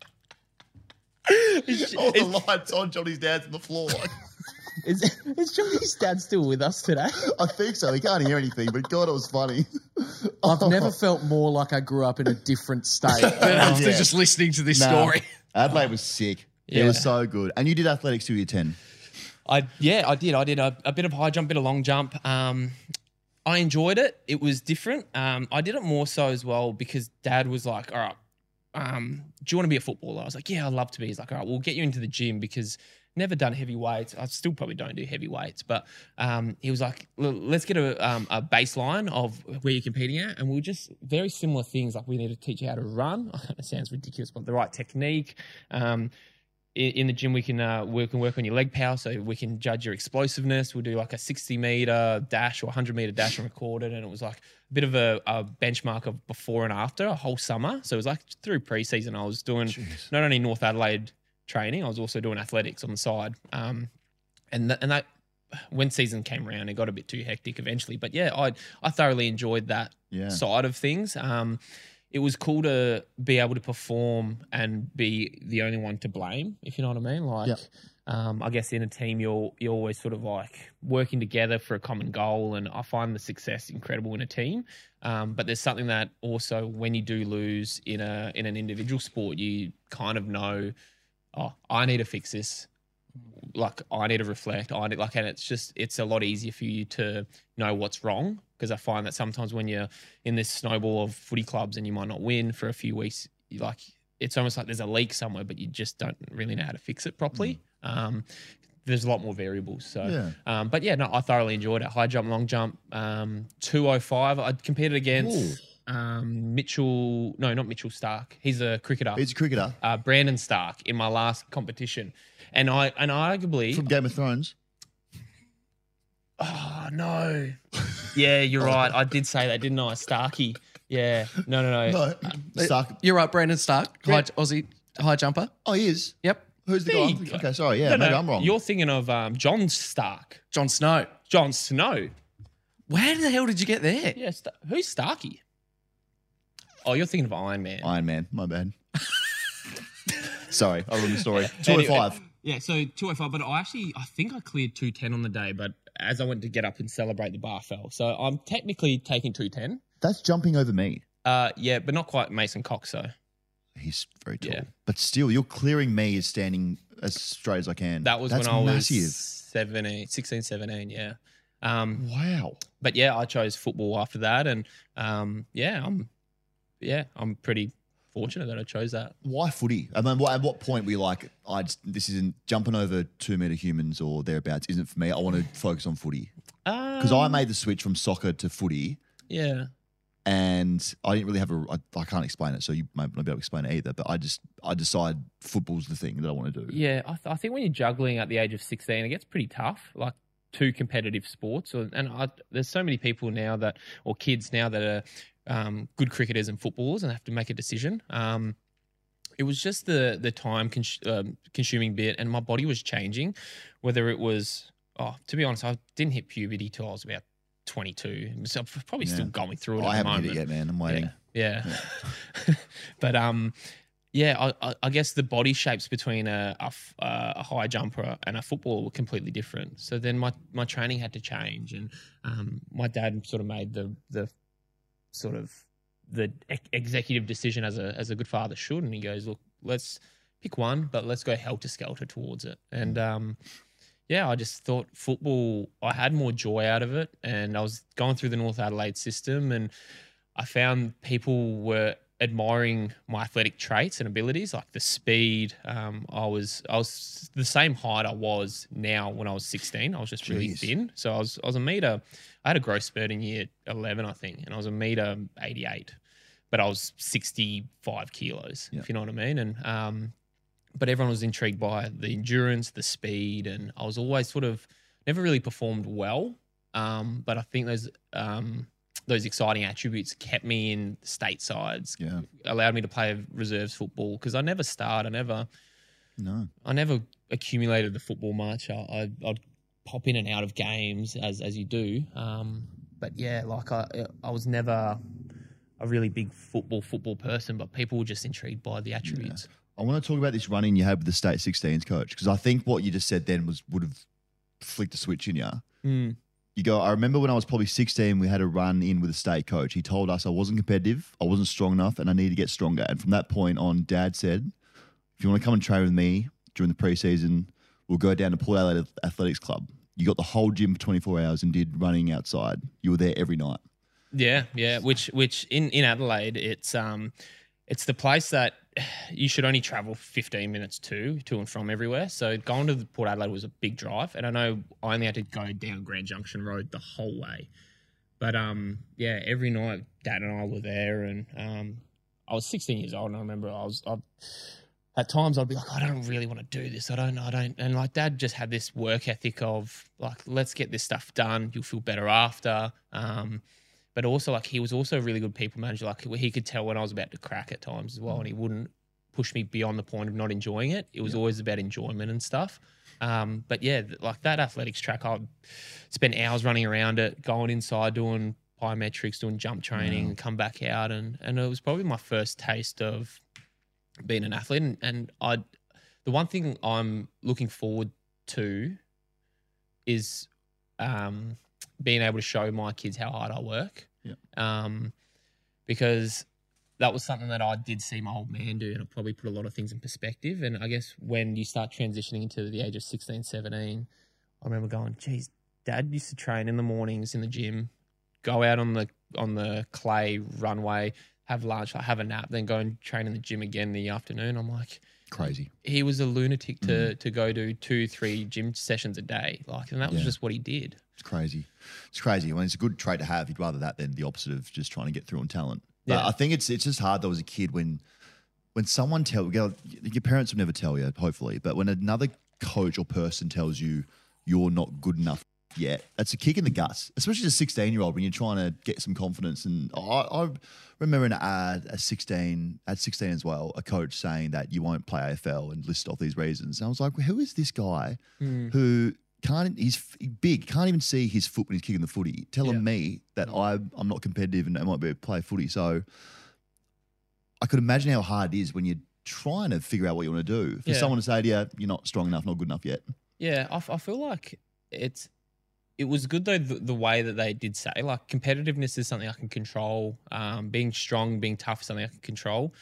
All the lights on, Johnny's dad's on the floor. Is, is Johnny's dad still with us today? I think so. He can't hear anything, but God, it was funny. I've never felt more like I grew up in a different state than after Yeah. just listening to this Nah, story. Adelaide was sick. It Yeah. was so good. And you did athletics till year ten. I yeah, I did. I did a, a bit of high jump, bit of long jump. Um, I enjoyed it. It was different. Um, I did it more so as well because Dad was like, "All right, um, do you want to be a footballer?" I was like, "Yeah, I'd love to be." He's like, "All right, we'll get you into the gym because never done heavy weights. I still probably don't do heavy weights, but um, he was like, "L- let's get a, um, a baseline of where you're competing at, and we'll just very similar things. Like we need to teach you how to run. It sounds ridiculous, but the right technique." Um, in, in the gym we can uh, work and work on your leg power, so we can judge your explosiveness. We'll do like a sixty meter dash or one hundred meter dash and record it, and it was like a bit of a, a benchmark of before and after a whole summer. So it was like through preseason, I was doing Jeez. not only North Adelaide training, I was also doing athletics on the side, um, and th- and that. When season came around, it got a bit too hectic eventually. But yeah, I I thoroughly enjoyed that Yeah. side of things. Um, it was cool to be able to perform and be the only one to blame, if you know what I mean. Like, Yep. um, I guess in a team, you're you're always sort of like working together for a common goal, and I find the success incredible in a team. Um, but there's something that also, when you do lose in a in an individual sport, you kind of know, oh, I need to fix this. Like I need to reflect. I need like, and it's just it's a lot easier for you to know what's wrong, because I find that sometimes when you're in this snowball of footy clubs and you might not win for a few weeks, you like it's almost like there's a leak somewhere, but you just don't really know how to fix it properly. Mm. Um, there's a lot more variables. So, Yeah. um, but yeah, no, I thoroughly enjoyed it. High jump, long jump, um, two oh five. I competed against um, Mitchell. No, not Mitchell Stark. He's a cricketer. He's a cricketer uh, Brandon Stark in my last competition, and I and arguably from Game of Thrones. oh no, yeah, you're right. I did say that, didn't I, Starkey? Yeah, no, no, no. No, Stark. You're right, Brandon Stark, high, Aussie high jumper. Oh, he is. Yep. Who's the There guy? you I'm- go. Okay, sorry. Yeah, No, maybe no, I'm wrong. You're thinking of um, John Stark, Jon Snow. Jon Snow. Where the hell did you get there? Yeah, Sta- who's Starkey? Oh, you're thinking of Iron Man. Iron Man. My bad. Sorry, I ruined the story. Anyway, two oh five. Yeah, so two oh five, but I actually, I think I cleared two ten on the day, but as I went to get up and celebrate, the bar fell. So I'm technically taking two ten. That's jumping over me. Uh, yeah, but not quite Mason Cox, so. He's very tall. Yeah. But still, you're clearing me as standing as straight as I can. That was That's when I massive. was seventeen, sixteen, seventeen, yeah. Um, Wow. but yeah, I chose football after that, and um, yeah, I'm, yeah, I'm pretty fortunate that I chose that. Why footy? I mean, what, at what point were you like, I just, this isn't jumping over two meter humans or thereabouts isn't for me. I want to focus on footy because Um, I made the switch from soccer to footy, yeah, and I didn't really have a. I, I can't explain it, so you might not be able to explain it either. But I just, I decide football's the thing that I want to do. yeah. I, th- I think when you're juggling at the age of sixteen, it gets pretty tough. Like two competitive sports, or, and I, there's so many people now that, or kids now that are um, good cricketers and footballers, and have to make a decision. Um, it was just the the time cons- um, consuming bit, and my body was changing. Whether it was, oh, to be honest, I didn't hit puberty till I was about twenty-two. So I'm probably Yeah. still going through it. I at haven't the hit moment. it yet, man. I'm waiting. Yeah. yeah. but um, yeah, I- I, I guess the body shapes between a, a, f- uh, a high jumper and a footballer were completely different. So then my, my training had to change, and um, my dad sort of made the the sort of the ex- executive decision as a as a good father should, and he goes, look, let's pick one, but let's go helter skelter towards it. And um, yeah, I just thought football, I had more joy out of it, and I was going through the North Adelaide system, and I found people were admiring my athletic traits and abilities, like the speed. Um, I was I was the same height I was now when I was sixteen. I was just really Jeez. thin, so I was I was a meter. I had a growth spurt in year eleven, I think, and I was a meter eighty-eight, but I was sixty-five kilos, Yeah. if you know what I mean. And um, but everyone was intrigued by the endurance, the speed, and I was always sort of never really performed well. Um, but I think those um, those exciting attributes kept me in state sides, Yeah. allowed me to play reserves football, because I never starred. I never, No. I never accumulated the football much. I, I, I'd pop in and out of games as as you do. Um, but yeah, like I, I was never a really big football football person, but people were just intrigued by the attributes. I want to talk about this run-in you had with the state sixteens coach, because I think what you just said then was would have flicked a switch in you. Mm. You go, I remember when I was probably sixteen, we had a run in with a state coach. He told us I wasn't competitive, I wasn't strong enough, and I needed to get stronger. And from that point on, Dad said, if you want to come and train with me during the preseason, we'll go down to Port Adelaide Athletics Club. You got the whole gym for twenty-four hours and did running outside. You were there every night. Yeah, yeah. Which which in, in Adelaide, it's um it's the place that you should only travel fifteen minutes to to and from everywhere. So going to the Port Adelaide was a big drive, and I know I only had to go down Grand Junction Road the whole way. But um yeah, every night Dad and I were there, and um I was sixteen years old, and I remember I was I, at times I'd be like, I don't really want to do this. I don't, I don't. And like Dad just had this work ethic of like, let's get this stuff done. You'll feel better after. Um, but also like he was also a really good people manager. Like he could tell when I was about to crack at times as well, and he wouldn't push me beyond the point of not enjoying it. It was yeah. always about enjoyment and stuff. Um, but yeah, like that athletics track, I'd spend hours running around it, going inside, doing biometrics, doing jump training, and come back out. And, and it was probably my first taste of being an athlete. And, and I, the one thing I'm looking forward to is um, being able to show my kids how hard I work. Yeah. Um, because that was something that I did see my old man do, and it probably put a lot of things in perspective. And I guess when you start transitioning into the age of sixteen, seventeen, I remember going, geez, Dad used to train in the mornings in the gym, go out on the on the clay runway, have lunch, like have a nap, then go and train in the gym again in the afternoon. I'm like, crazy. He was a lunatic to Mm. to go do two, three gym sessions a day, like, and that was Yeah. just what he did. It's crazy. It's crazy. I mean, it's a good trait to have. You'd rather that than the opposite of just trying to get through on talent. But Yeah. I think it's it's just hard though as a kid when when someone tells you, your parents will never tell you, hopefully, but when another coach or person tells you you're not good enough yet, that's a kick in the guts, especially as a sixteen-year-old when you're trying to get some confidence. And I, I remember in a, a sixteen, at sixteen as well, a coach saying that you won't play A F L and list off these reasons. And I was like, well, who is this guy Mm. who can't, he's f- big, can't even see his foot when he's kicking the footy, telling Yeah. me that I, I'm not competitive and I might be able to play footy. So I could imagine how hard it is when you're trying to figure out what you want to do. For Yeah. someone to say to you, you're not strong enough, not good enough yet. Yeah, I, f- I feel like it's it was good though the, the way that they did say, like, competitiveness is something I can control. Um, being strong, being tough is something I can control.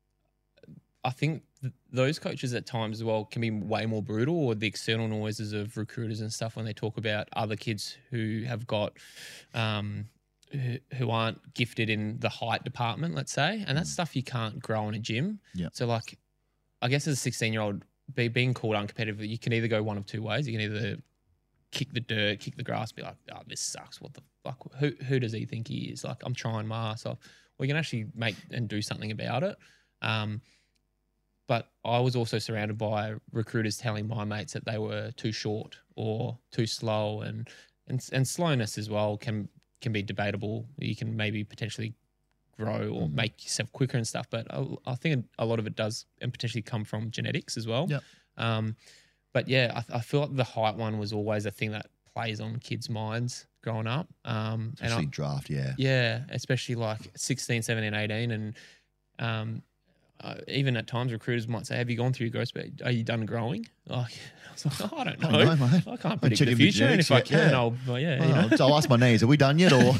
I think th- those coaches at times as well can be way more brutal, or the external noises of recruiters and stuff when they talk about other kids who have got um, who, who aren't gifted in the height department, let's say, and that's stuff you can't grow in a gym. Yeah. So like, I guess as a sixteen-year-old, be, being called uncompetitive, you can either go one of two ways. You can either kick the dirt, kick the grass, be like, oh, this sucks. What the fuck? Who who does he think he is? Like, I'm trying my ass off. Or you can actually make and do something about it. Um, but I was also surrounded by recruiters telling my mates that they were too short or too slow, and and and slowness as well can can be debatable. You can maybe potentially grow or Mm. make yourself quicker and stuff, but I, I think a lot of it does and potentially come from genetics as well. Yep. Um, but yeah, I, I feel like the height one was always a thing that plays on kids' minds growing up. Um, and Especially I, draft, yeah. yeah, especially like sixteen, seventeen, eighteen. And um, uh, even at times recruiters might say, have you gone through your growth spurt? Are you done growing? Like, I was like, oh, I don't know. I don't know, mate. I can't I'm predict the checking future. And if genetics, I yeah, can, yeah. I'll, well, yeah, Oh, you know. so I'll ask my knees, are we done yet? Or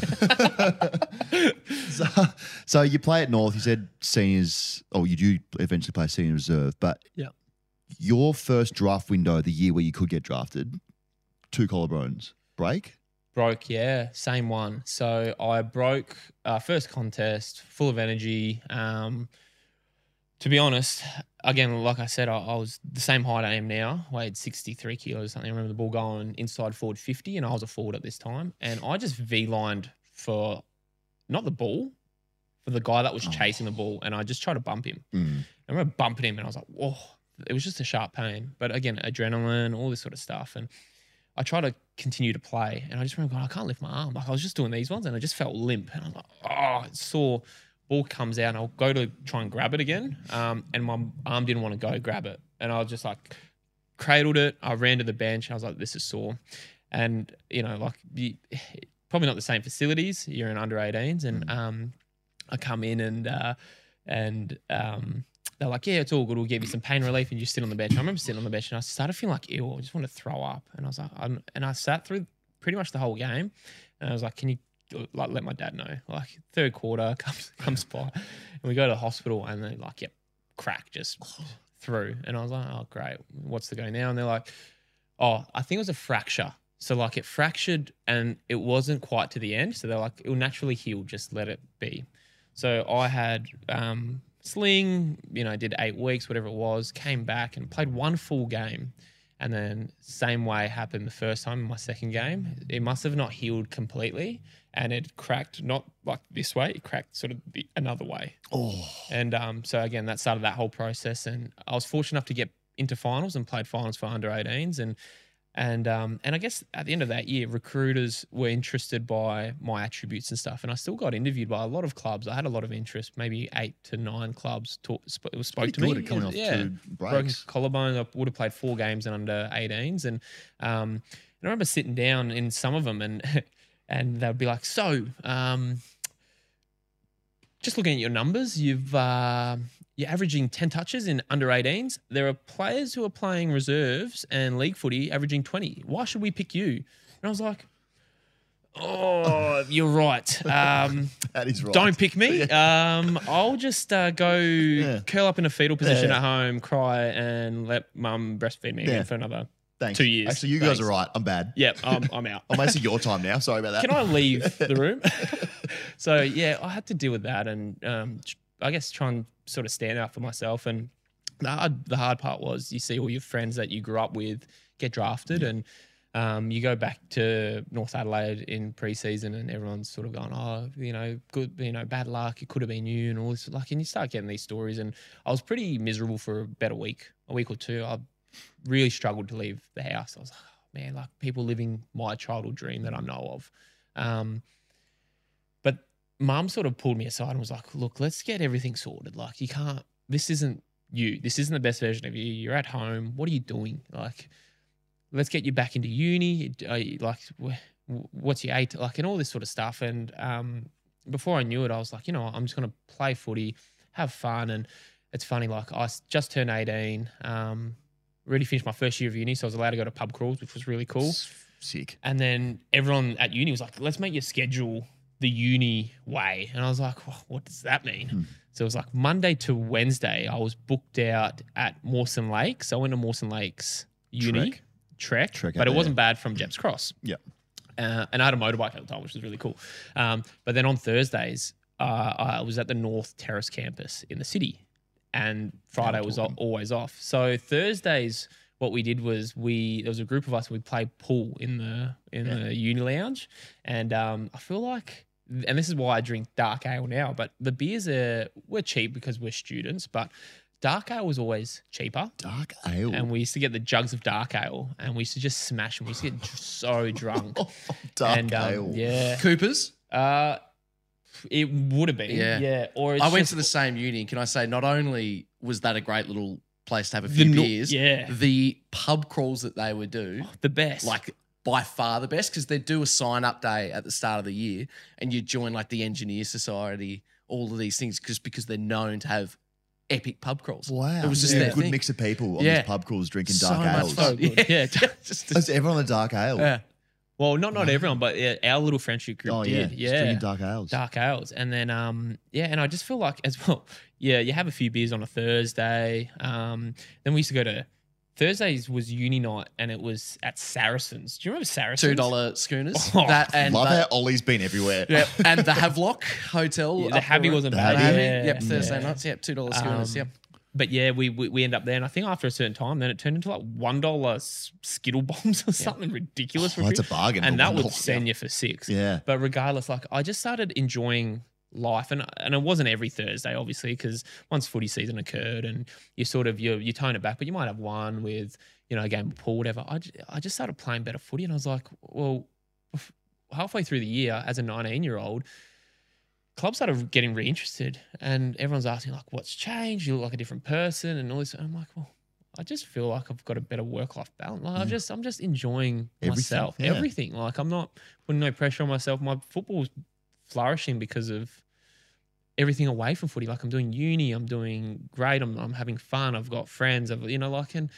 so, so you play at North, you said seniors, or you do eventually play senior reserve, but Yeah. your first draft window, the year where you could get drafted, two collarbones, break? Broke, yeah, same one. So I broke uh, first contest, full of energy. Um, to be honest, again, like I said, I, I was the same height I am now, weighed sixty-three kilos or something. I remember the ball going inside forward fifty, and I was a forward at this time. And I just V-lined for not the ball, for the guy that was Oh. chasing the ball, and I just tried to bump him. Mm. I remember bumping him, and I was like, whoa. It was just a sharp pain. But again, adrenaline, all this sort of stuff. And I tried to continue to play, and I just remember going, I can't lift my arm. Like, I was just doing these ones, and I just felt limp. And I was like, oh, it's sore. Ball comes out, and I'll go to try and grab it again. Um, and my arm didn't want to go grab it. And I was just like, cradled it. I ran to the bench. And I was like, this is sore. And, you know, like, you, probably not the same facilities. You're in under eighteens. And um, I come in, and, uh, and, um, they're like, yeah, it's all good. We'll give you some pain relief, and you sit on the bench. I remember sitting on the bench, and I started feeling like ill. I just wanted to throw up. And I was like, I'm, and I sat through pretty much the whole game. And I was like, can you like let my dad know? Like, third quarter comes comes by, and we go to the hospital, and they're like, yep, crack just through. And I was like, oh, great. What's the go now? And they're like, oh, I think it was a fracture. So like it fractured, and it wasn't quite to the end. So they're like, it will naturally heal. Just let it be. So I had um, sling, you know, did eight weeks, whatever it was, came back and played one full game. And then same way happened the first time in my second game. It must have not healed completely, and it cracked not like this way. It cracked sort of the another way. Oh, And um, so again, that started that whole process. And I was fortunate enough to get into finals and played finals for under eighteens. And and um, and I guess at the end of that year, recruiters were interested by my attributes and stuff. And I still got interviewed by a lot of clubs. I had a lot of interest. Maybe eight to nine clubs talk, sp- spoke to me. good at coming off yeah, two broken breaks. collarbone. I would have played four games in under eighteens. And um, and I remember sitting down in some of them, and and they'd be like, "So." Um, Just looking at your numbers, you've uh, you're averaging ten touches in under eighteens. There are players who are playing reserves and league footy averaging twenty. Why should we pick you? And I was like, oh, you're right. Um, that is right. don't pick me. Um, I'll just uh, go curl up in a fetal position yeah. at home, cry, and let mum breastfeed me Yeah. again for another Thanks. two years. Actually, you guys Thanks. are right. I'm bad. Yep, I'm, I'm out. I'm wasting your time now. Sorry about that. Can I leave the room? So yeah, I had to deal with that, and um, I guess try and sort of stand out for myself. And the hard, the hard part was you see all your friends that you grew up with get drafted, and um, you go back to North Adelaide in preseason, and everyone's sort of going, "Oh, you know, good, you know, bad luck. It could have been you," and all this. Like, and you start getting these stories, and I was pretty miserable for about a week, a week or two. I really struggled to leave the house. I was like, oh, man, like people living my childhood dream that I know of. Um, but mum sort of pulled me aside and was like, look, let's get everything sorted. Like you can't, this isn't you. This isn't the best version of you. You're at home. What are you doing? Like, let's get you back into uni. Uh, like, what's your eight? Like, and all this sort of stuff. And um, before I knew it, I was like, you know what? I'm just going to play footy, have fun. And it's funny, like I just turned eighteen, um, already finished my first year of uni, so I was allowed to go to pub crawls, which was really cool. Sick. And then everyone at uni was like, let's make your schedule the uni way. And I was like, well, what does that mean? Hmm. So it was like Monday to Wednesday, I was booked out at Mawson Lakes. I went to Mawson Lakes uni, Trek. trek, Trek out but it there. wasn't bad from Jeps Cross. Yep. Uh, and I had a motorbike at the time, which was really cool. Um, but then on Thursdays, uh, I was at the North Terrace campus in the city, and Friday was al- always off. So Thursdays, what we did was we there was a group of us. We played pool in the in Yeah. the uni lounge, and um, I feel like, and this is why I drink dark ale now. But the beers are were cheap because we're students, but dark ale was always cheaper. Dark ale. And we used to get the jugs of dark ale, and we used to just smash them. We used to get dr- so drunk. Dark and um, ale. yeah, Coopers. uh, it would have been. Yeah. Yeah. Or it's I went just- to the same uni. Can I say, not only was that a great little place to have a The few no- beers, yeah. the pub crawls that they would do, the best. like by far the best, because they'd do a sign up day at the start of the year, and you'd join like the Engineer Society, all of these things, just because they're known to have epic pub crawls. Wow. It was just yeah. their good thing. mix of people on Yeah. these pub crawls drinking So dark much ales. fun. good. Yeah. just, Is everyone on a dark ale? yeah. well, not not everyone, but yeah, our little friendship group Oh, yeah. did. Just Yeah. drinking dark ales. Dark ales. And then, um, yeah, and I just feel like as well, yeah, you have a few beers on a Thursday. Um, then we used to go to, Thursdays was uni night, and it was at Saracens. Do you remember Saracens? Two dollar schooners. Oh, that and Love the, how Ollie's been everywhere. yeah, and the Havelock Hotel. Yeah, the up Happy road. wasn't The bad. Happy? Yeah. Yep, Thursday Yeah. nights. Yep, two dollar schooners. Um, Yep. But yeah, we, we we end up there, and I think after a certain time, then it turned into like one dollar Skittle bombs or something ridiculous. for Oh, that's a period. bargain. and for that one would dollar. send you for six. Yeah. But regardless, like I just started enjoying life, and and it wasn't every Thursday, obviously, because once footy season occurred, and you sort of you you tone it back, but you might have one with you know a game of pool, whatever. I ju- I just started playing better footy, and I was like, well, halfway through the year, as a nineteen year old. Clubs started getting reinterested, and everyone's asking like, "What's changed? You look like a different person," and all this. And I'm like, "Well, I just feel like I've got a better work-life balance. Like, I just, I'm just enjoying Everything, myself, yeah. everything. Like, I'm not putting no pressure on myself. My football's flourishing because of everything away from footy. Like, I'm doing uni, I'm doing great, I'm, I'm having fun. I've got friends. I've, you know, like, and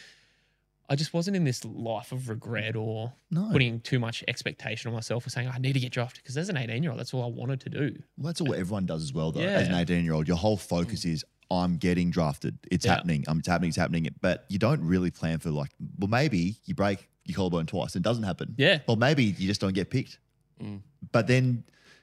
I just wasn't in this life of regret or No. putting too much expectation on myself or saying I need to get drafted, because as an eighteen year old, that's all I wanted to do. Well, that's all everyone does as well, though. Yeah. As an eighteen-year-old, your whole focus is, I'm getting drafted. It's Yeah. happening. Um, it's happening. It's happening. But you don't really plan for like, well, maybe you break your collarbone twice and it doesn't happen. Yeah. Or maybe you just don't get picked. Mm. But then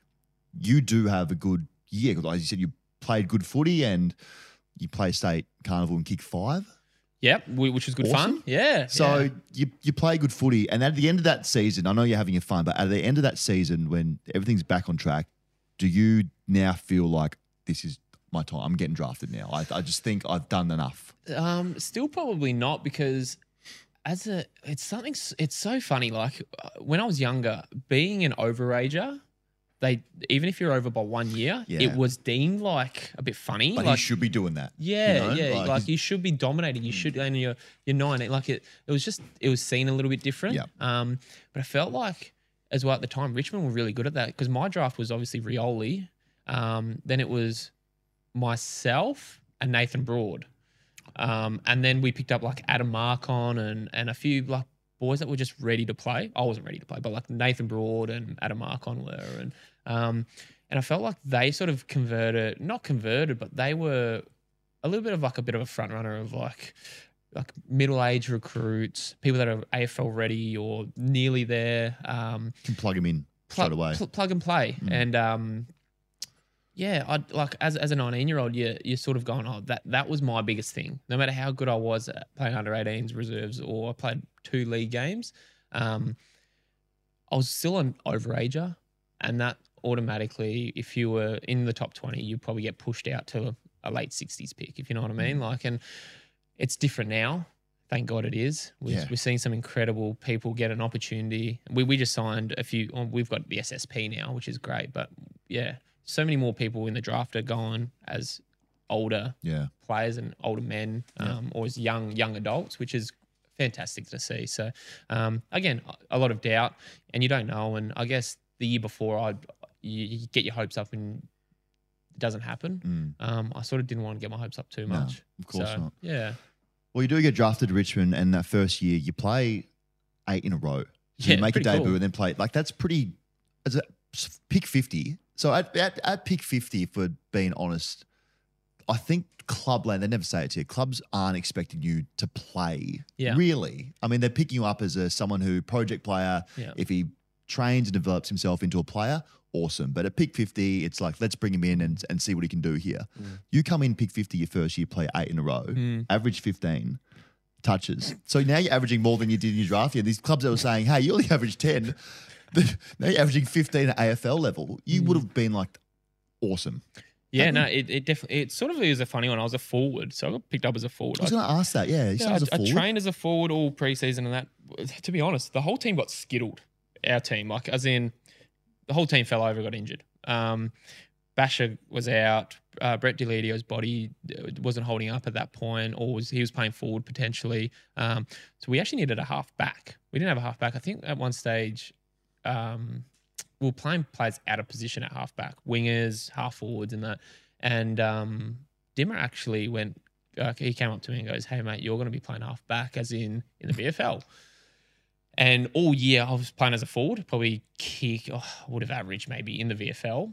you do have a good year. 'Cause as you said, you played good footy and you play state carnival and kick five. Yep, wh- which was good Awesome. fun. Yeah. So yeah. you you play good footy, and at the end of that season, I know you're having your fun, but at the end of that season, when everything's back on track, do you now feel like this is my time? I'm getting drafted now. I, I just think I've done enough. Um, still probably not because as a it's something s- it's so funny. Like uh, when I was younger, being an overager, they even if you're over by one year, Yeah. it was deemed like a bit funny. But like he should be doing that. yeah, you know? yeah, like, he's- you should be dominating. You should, and you're you're nine. Like it, it was just it was seen a little bit different. Yeah. Um, but I felt like as well at the time, Richmond were really good at that because my draft was obviously Rioli. Um, then it was myself and Nathan Broad. Um, and then we picked up like Adam Marcon and and a few like boys that were just ready to play. I wasn't ready to play, but like Nathan Broad and Adam Marcon were, and um, and I felt like they sort of converted, not converted, but they were a little bit of like a bit of a front runner of like like middle age recruits, people that are A F L ready or nearly there. Um, can plug him in plug, straight away. pl- plug and play. Mm. And um, yeah, I like as as a nineteen year old, you you're sort of going, oh, that that was my biggest thing. No matter how good I was at playing under eighteens reserves or I played two league games, um, I was still an overager, and that automatically, if you were in the top twenty, you'd probably get pushed out to a, a late sixties pick, if you know what I mean. Like, and it's different now. Thank God it is. We've, Yeah. we're seeing some incredible people get an opportunity. We we just signed a few. oh, We've got the S S P now, which is great. But yeah, so many more people in the draft are going as older Yeah. players and older men, Yeah. um, or as young young adults, which is fantastic to see. So um, again, a lot of doubt, and you don't know. And I guess the year before, I you, you get your hopes up and it doesn't happen. Mm. Um, I sort of didn't want to get my hopes up too No, much. of course So, not. Yeah. Well, you do get drafted to Richmond, and that first year you play eight in a row. So Yeah, you make a pretty debut cool. and then play like that's pretty. As a pick fifty. So at, at at pick fifty, for being honest, I think Clubland, they never say it to you. Clubs aren't expecting you to play. Yeah. Really. I mean, they're picking you up as a someone who project player. Yeah. If he trains and develops himself into a player, awesome. But at pick fifty, it's like, let's bring him in and, and see what he can do here. You come in pick fifty your first year, play eight in a row, Mm. average fifteen touches. So now you're averaging more than you did in your draft year. These clubs that were saying, hey, you only averaged ten. Now you're averaging fifteen at A F L level. You Mm. would have been like awesome. Yeah, no, it, it definitely, it sort of is a funny one. I was a forward, so I got picked up as a forward. I was going to ask that. Yeah, you Yeah, said as a I, I forward. trained as a forward all preseason, and that, to be honest, the whole team got skittled. Our team, like as in, the whole team fell over, got injured. Um, Basher was out. Uh, Brett Delidio's body wasn't holding up at that point, or was he was playing forward potentially. Um, so we actually needed a half back. We didn't have a half back. I think at one stage, um, we were playing players out of position at half back, wingers, half forwards, and that. And um, Dimmer actually went. Uh, he came up to me and goes, "Hey mate, you're going to be playing half back, as in in the V F L." And all year I was playing as a forward, probably kick, oh, would have averaged maybe in the V F L,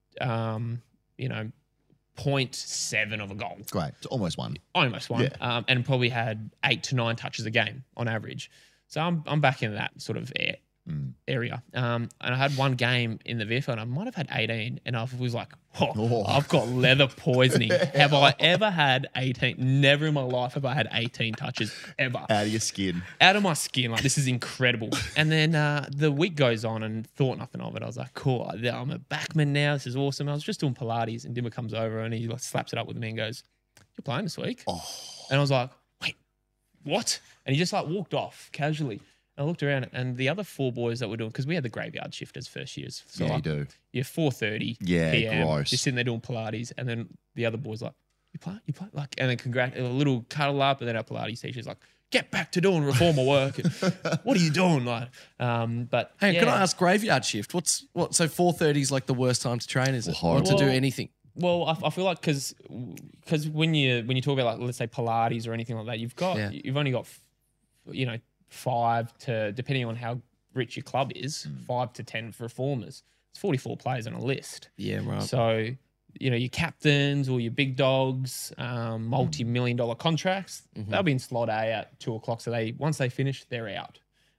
um, you know, zero point seven of a goal. Great. It's almost one. Almost one. Yeah. Um, and probably had eight to nine touches a game on average. So I'm I'm back in that sort of air, Mm. area. Um, and I had one game in the V F L and I might have had eighteen. And I was like, oh, Oh. I've got leather poisoning. Have I ever had eighteen? Never in my life have I had eighteen touches ever. Out of your skin. Out of my skin. Like, this is incredible. And then uh, the week goes on and thought nothing of it. I was like, cool, I'm a backman now. This is awesome. I was just doing Pilates and Dimmer comes over and he like slaps it up with me and goes, you're playing this week? Oh. And I was like, wait, what? And he just like walked off casually. And I looked around and the other four boys that were doing, because we had the graveyard shift as first years. So Yeah, you like, do. you're four thirty Yeah, P M, gross. just sitting there doing Pilates. And then the other boys like, you play? You play? Like, and then congrat, a little cuddle up. And then our Pilates teacher's like, get back to doing reformer work. And, what are you doing? Like, um, but Hey, yeah. can I ask graveyard shift? What's what? So four thirty is like the worst time to train, is it? Well, Or to do Well, anything? Well, I, I feel like because because when you when you talk about like let's say Pilates or anything like that, you've got Yeah. you've only got you know five to depending on how rich your club is, five to ten reformers. It's forty-four players on a list. Yeah, right. So you know your captains or your big dogs, um, multi-million dollar contracts, Mm-hmm. they'll be in slot A at two o'clock. So they once they finish, they're out.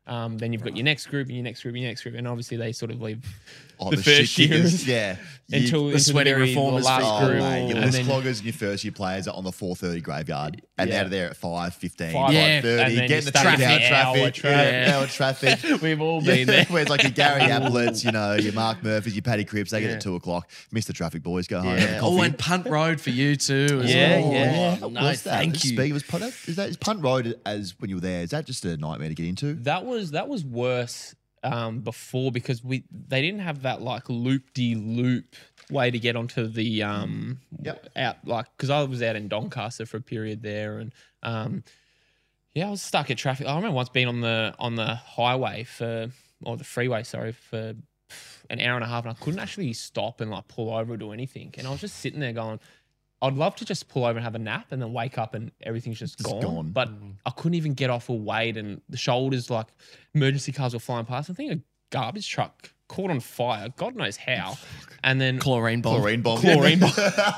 Um, then you've got your next group and your next group and your next group, and obviously they sort of leave Oh, the the, first shit kickers, years yeah. You- until the into sweating very reformers last for- Oh, group. mate, your and list then- cloggers and your first year players are on the four thirty graveyard and Yeah. out of there at five fifteen, Five, Yeah. five thirty, and then getting you the start traffic, getting traffic, hour traffic. yeah, hour traffic. We've all Yeah, been there. where it's like your Gary Applets, you know, your Mark Murphys, your Paddy Cripps, they get Yeah. at two o'clock. Miss the traffic, boys, go home. have a Yeah. coffee. Oh, and Punt Road for you too. As Yeah, well. yeah. Oh, What no, was that? thank you. Speaking was punt, is that is Punt Road as when you were there? Is that just a nightmare to get into? That was that was worse um, before because we they didn't have that like loop de loop way to get onto the um Yep. out like because I was out in Doncaster for a period there and um yeah I was stuck at traffic. I remember once being on the on the highway for or the freeway sorry for an hour and a half and I couldn't actually stop and like pull over or do anything and I was just sitting there going. I'd love to just pull over and have a nap and then wake up and everything's just It's gone. gone. But I couldn't even get off or wait and the shoulders, like emergency cars were flying past. I think a garbage truck caught on fire, God knows how. And then Chlorine bomb. Chlorine bomb. Chlorine bomb.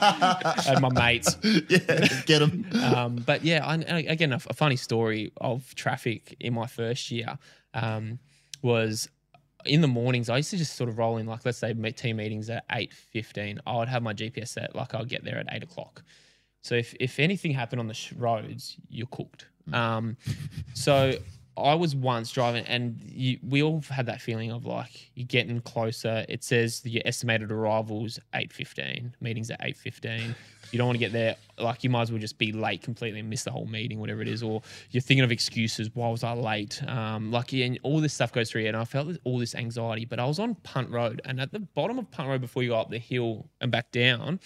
and my mates. Yeah, get them. Um, but yeah, I, and again, a, a funny story of traffic in my first year um, was in the mornings, I used to just sort of roll in, like, let's say meet- team meetings at eight fifteen. I would have my G P S set, like, I'll get there at eight o'clock. So if, if anything happened on the sh- roads, you're cooked. Um, so I was once driving, and you, we all had that feeling of, like, you're getting closer. It says that your estimated arrivals eight fifteen, meetings at eight fifteen. You don't want to get there, like, you might as well just be late completely and miss the whole meeting, whatever it is, or you're thinking of excuses. Why was I late? Um, like, yeah, and all this stuff goes through your head, and I felt this- all this anxiety. But I was on Punt Road, and at the bottom of Punt Road, before you go up the hill and back down,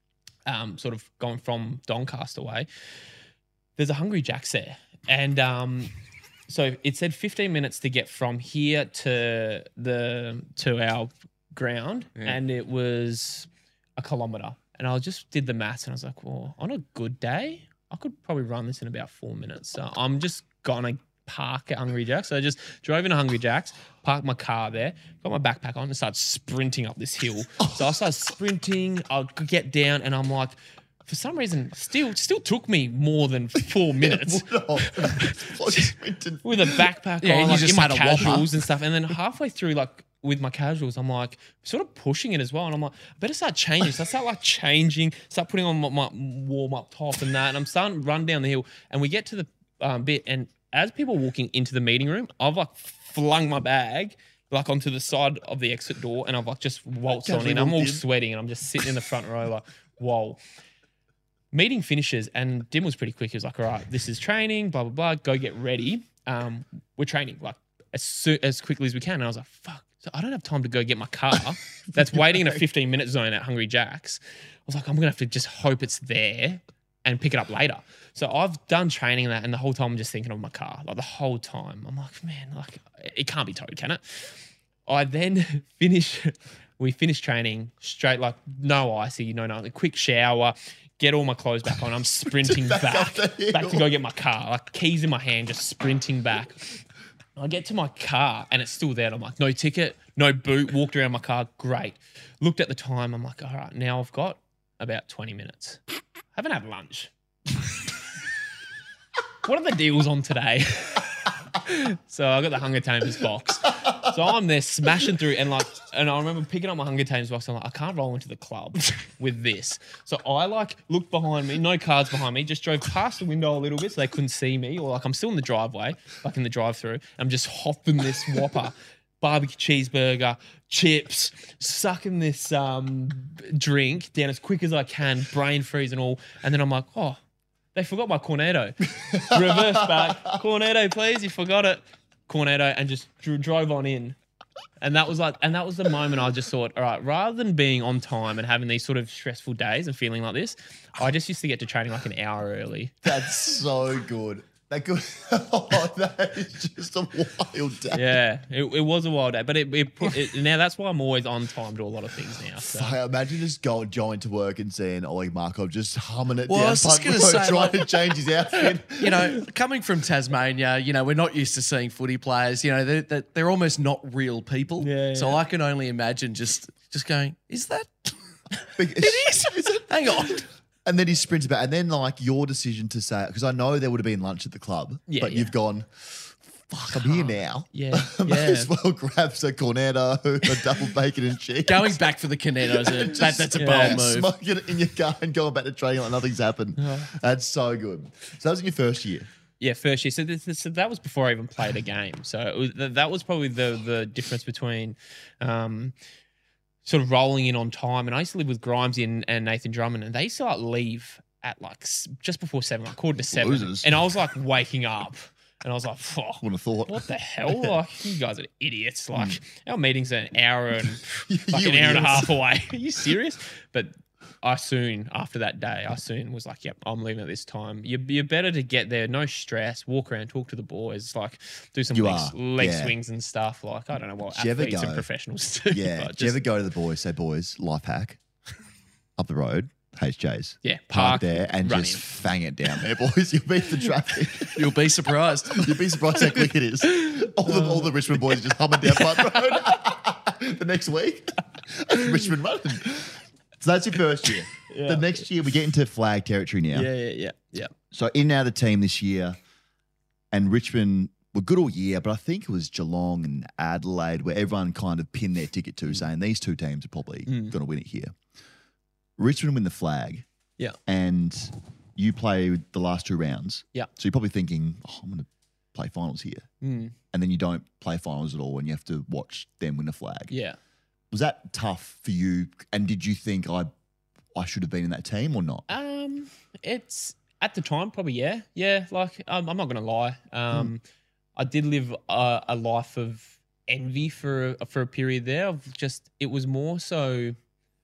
um, sort of going from Doncaster way, there's a Hungry Jack's there, and um, so it said fifteen minutes to get from here to the to our ground, and it was a kilometre. And I just did the maths and I was like, well, on a good day, I could probably run this in about four minutes. So I'm just going to park at Hungry Jack's. So I just drove into Hungry Jack's, parked my car there, got my backpack on and started sprinting up this hill. So I started sprinting, I could get down and I'm like, for some reason, still still took me more than four minutes. With a backpack Yeah, on, you like, just in my had a whopper. casuals and stuff. And then halfway through, like with my casuals, I'm like sort of pushing it as well. And I'm like, I better start changing. So I start like changing, start putting on my, my warm up top and that. And I'm starting to run down the hill. And we get to the um, bit. And as people are walking into the meeting room, I've like flung my bag like onto the side of the exit door. And I've like just waltzed on Casually in. I'm all walked in. sweating and I'm just sitting in the front row like, whoa. Meeting finishes and Dim was pretty quick. He was like, all right, this is training, blah, blah, blah. Go get ready. Um, we're training like as, so, as quickly as we can. And I was like, fuck. So I don't have time to go get my car that's waiting in a fifteen minute zone at Hungry Jack's. I was like, I'm going to have to just hope it's there and pick it up later. So I've done training and that, and the whole time I'm just thinking of my car. Like the whole time. I'm like, man, like it can't be towed, can it? I then finish, we finish training straight, like no icy, no, no, quick shower, get all my clothes back on. I'm sprinting Back back, up the hill. back to go get my car, like keys in my hand, just sprinting back. I get to my car and it's still there. And I'm like, no ticket, no boot, walked around my car. Great. Looked at the time. I'm like, all right, now I've got about twenty minutes. Haven't had lunch. What are the deals on today? So I got the Hunger Tamers box. So I'm there smashing through and like, and I remember picking up my Hunger Tamers box. I'm like, I can't roll into the club with this. So I like looked behind me, no cars behind me, just drove past the window a little bit so they couldn't see me, or like I'm still in the driveway, like in the drive-through. I'm just hopping this Whopper, barbecue cheeseburger, chips, sucking this um, drink down as quick as I can, brain freeze and all. And then I'm like, oh, they forgot my Cornetto. Reverse back. Cornetto, please. You forgot it. Cornetto, and just dro- drove on in. And that was like, and that was the moment I just thought, all right, rather than being on time and having these sort of stressful days and feeling like this, I just used to get to training like an hour early. That's so good. That good. Oh, that is just a wild day. Yeah, it, it was a wild day, but it, it, put, it now that's why I'm always on time to a lot of things now. So. I imagine just going, going to work and seeing Oleg Markov just humming it Well, I down, was just Punt gonna Road, say, trying like- to change his outfit. You know, coming from Tasmania, you know, we're not used to seeing footy players. You know, they're, they're, they're almost not real people. Yeah, So yeah. I can only imagine just just going, is that? it is. Is it? Hang on. And then he sprints back. And then, like, your decision to say, because I know there would have been lunch at the club, Yeah, but yeah. you've gone, fuck, I'm here now. Yeah, May yeah. as well grab some cornetto, a double bacon and cheese. Going back for the Canettos, a- that, that's a Yeah. bold move. Smoking it in your car and going back to training like nothing's happened. That's so good. So that was in your first year. Yeah, first year. So, this, this, so that was before I even played a game. So it was, th- that was probably the the difference between um, sort of rolling in on time. And I used to live with Grimesy and, and Nathan Drummond, and they used to like leave at like s- just before seven, like quarter to seven. Losers. And I was like waking up, and I was like, oh, Wouldn't have thought. what the hell? Like, you guys are idiots. Like, our meeting's an hour and like You an hour and a idiots. half away. Are you serious? But I soon, after that day, I soon was like, yep, I'm leaving at this time. You're, you're better to get there, no stress, walk around, talk to the boys, like do some You leg, are, leg yeah. swings and stuff. Like, I don't know what Do you ever athletes and go- professionals do. Yeah. but Do you just- ever go to the boys, say, boys, life hack, up the road, H J's. Yeah, Park park, there and run just in. fang it down there, boys. You'll beat the traffic. You'll be surprised. You'd be surprised how quick it is. All the, all the Richmond boys are just humming down Punt Road the next week. Richmond running. So that's your first year. The next year, we get into flag territory now. Yeah, yeah, yeah, yeah. So in and out of the team this year, and Richmond were good all year, but I think it was Geelong and Adelaide where everyone kind of pinned their ticket to, saying these two teams are probably Mm. going to win it here. Richmond win the flag, Yeah. and you play the last two rounds. Yeah. So you're probably thinking, oh, I'm going to play finals here. Mm, And then you don't play finals at all, and you have to watch them win the flag. yeah. Was that tough for you? And did you think I, I should have been in that team or not? Um, it's at the time probably yeah, yeah. Like um, I'm not gonna lie. Um, I did live a, a life of envy for a, for a period there. Of just it was more so.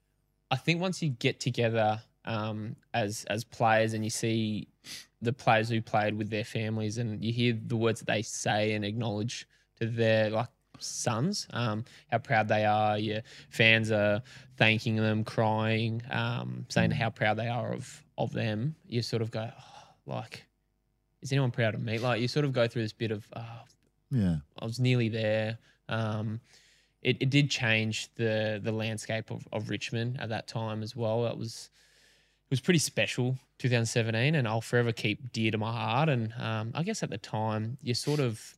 I think once you get together um, as as players and you see the players who played with their families and you hear the words that they say and acknowledge to their like sons, um, how proud they are. Your fans are thanking them, crying, um, saying how proud they are of of them. You sort of go, oh, like, is anyone proud of me? Like, you sort of go through this bit of, oh, Yeah. I was nearly there. Um, it, it did change the the landscape of, of Richmond at that time as well. It was it was pretty special, two thousand seventeen, and I'll forever keep dear to my heart. And um, I guess at the time, you sort of,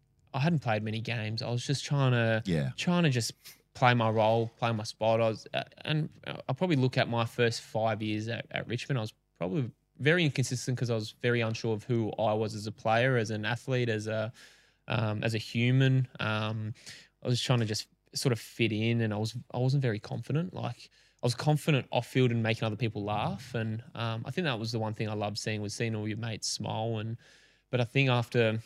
I hadn't played many games. I was just trying to Yeah. trying to just play my role, play my spot. I was, uh, and I probably look at my first five years at, at Richmond. I was probably very inconsistent because I was very unsure of who I was as a player, as an athlete, as a um, as a human. Um, I was trying to just sort of fit in, and I was I wasn't very confident. Like I was confident off field and making other people laugh, and um, I think that was the one thing I loved seeing was seeing all your mates smile. And but I think after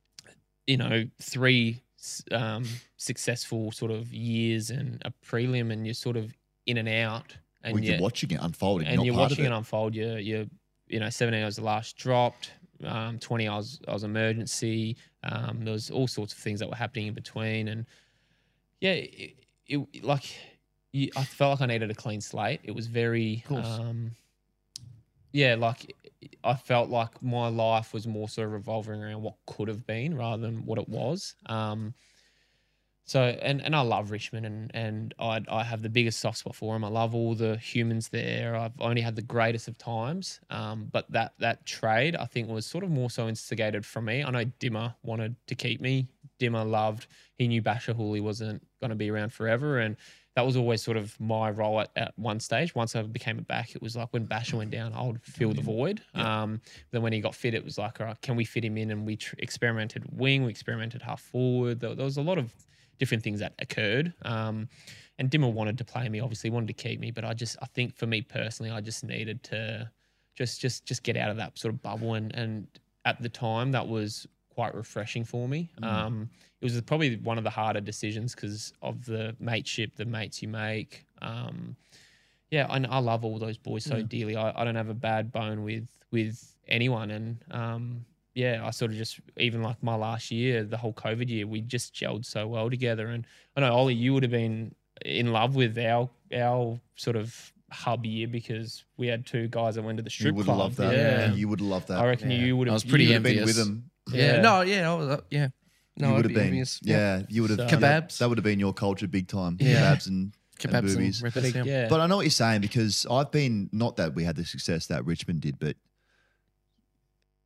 you know three um, successful sort of years and a prelim, and you're sort of in and out, and Well, you you're watching it unfold. and you're, you're not part watching of it unfold. You you you know, seventeen hours the last dropped. Um, twenty I was I was emergency. Um, there was all sorts of things that were happening in between, and yeah, it, it like you, I felt like I needed a clean slate. It was very, course. um, yeah, like I felt like my life was more sort of revolving around what could have been rather than what it was. Um, So and, and I love Richmond and and I I have the biggest soft spot for them. I love all the humans there. I've only had the greatest of times. Um, but that that trade I think was sort of more so instigated from me. I know Dimmer wanted to keep me. Dimmer loved. He knew Basher Hooley wasn't going to be around forever, and that was always sort of my role at, at one stage. Once I became a back, it was like when Basher went down, I would fill the void. Yeah. Um, then when he got fit, it was like, all right, can we fit him in? And we tr- experimented wing, we experimented half forward. There, there was a lot of different things that occurred. Um, and Dimmer wanted to play me, obviously wanted to keep me, but I just, I think for me personally, I just needed to just, just, just get out of that sort of bubble. And, and at the time that was quite refreshing for me. Mm. Um, it was probably one of the harder decisions because of the mateship, the mates you make. Um, yeah, I, I love all those boys so yeah. dearly. I, I don't have a bad bone with, with anyone. And, um, yeah, I sort of just, even like my last year, the whole COVID year, we just gelled so well together. And I know, Ollie, you would have been in love with our our sort of hub year because we had two guys that went to the strip you would club. Love that. Yeah. You would have loved that. I reckon Yeah. you would have. I was pretty you would have been envious. with them. Yeah. Yeah. No, yeah. I was, uh, yeah. No, you I'd would have be been. envious. Yeah, you would have. So- Kebabs. That would have been your culture big time. Yeah. Kebabs and, Kebabs and and boobies. rippers, yeah. Yeah. But I know what you're saying because I've been, not that we had the success that Richmond did, but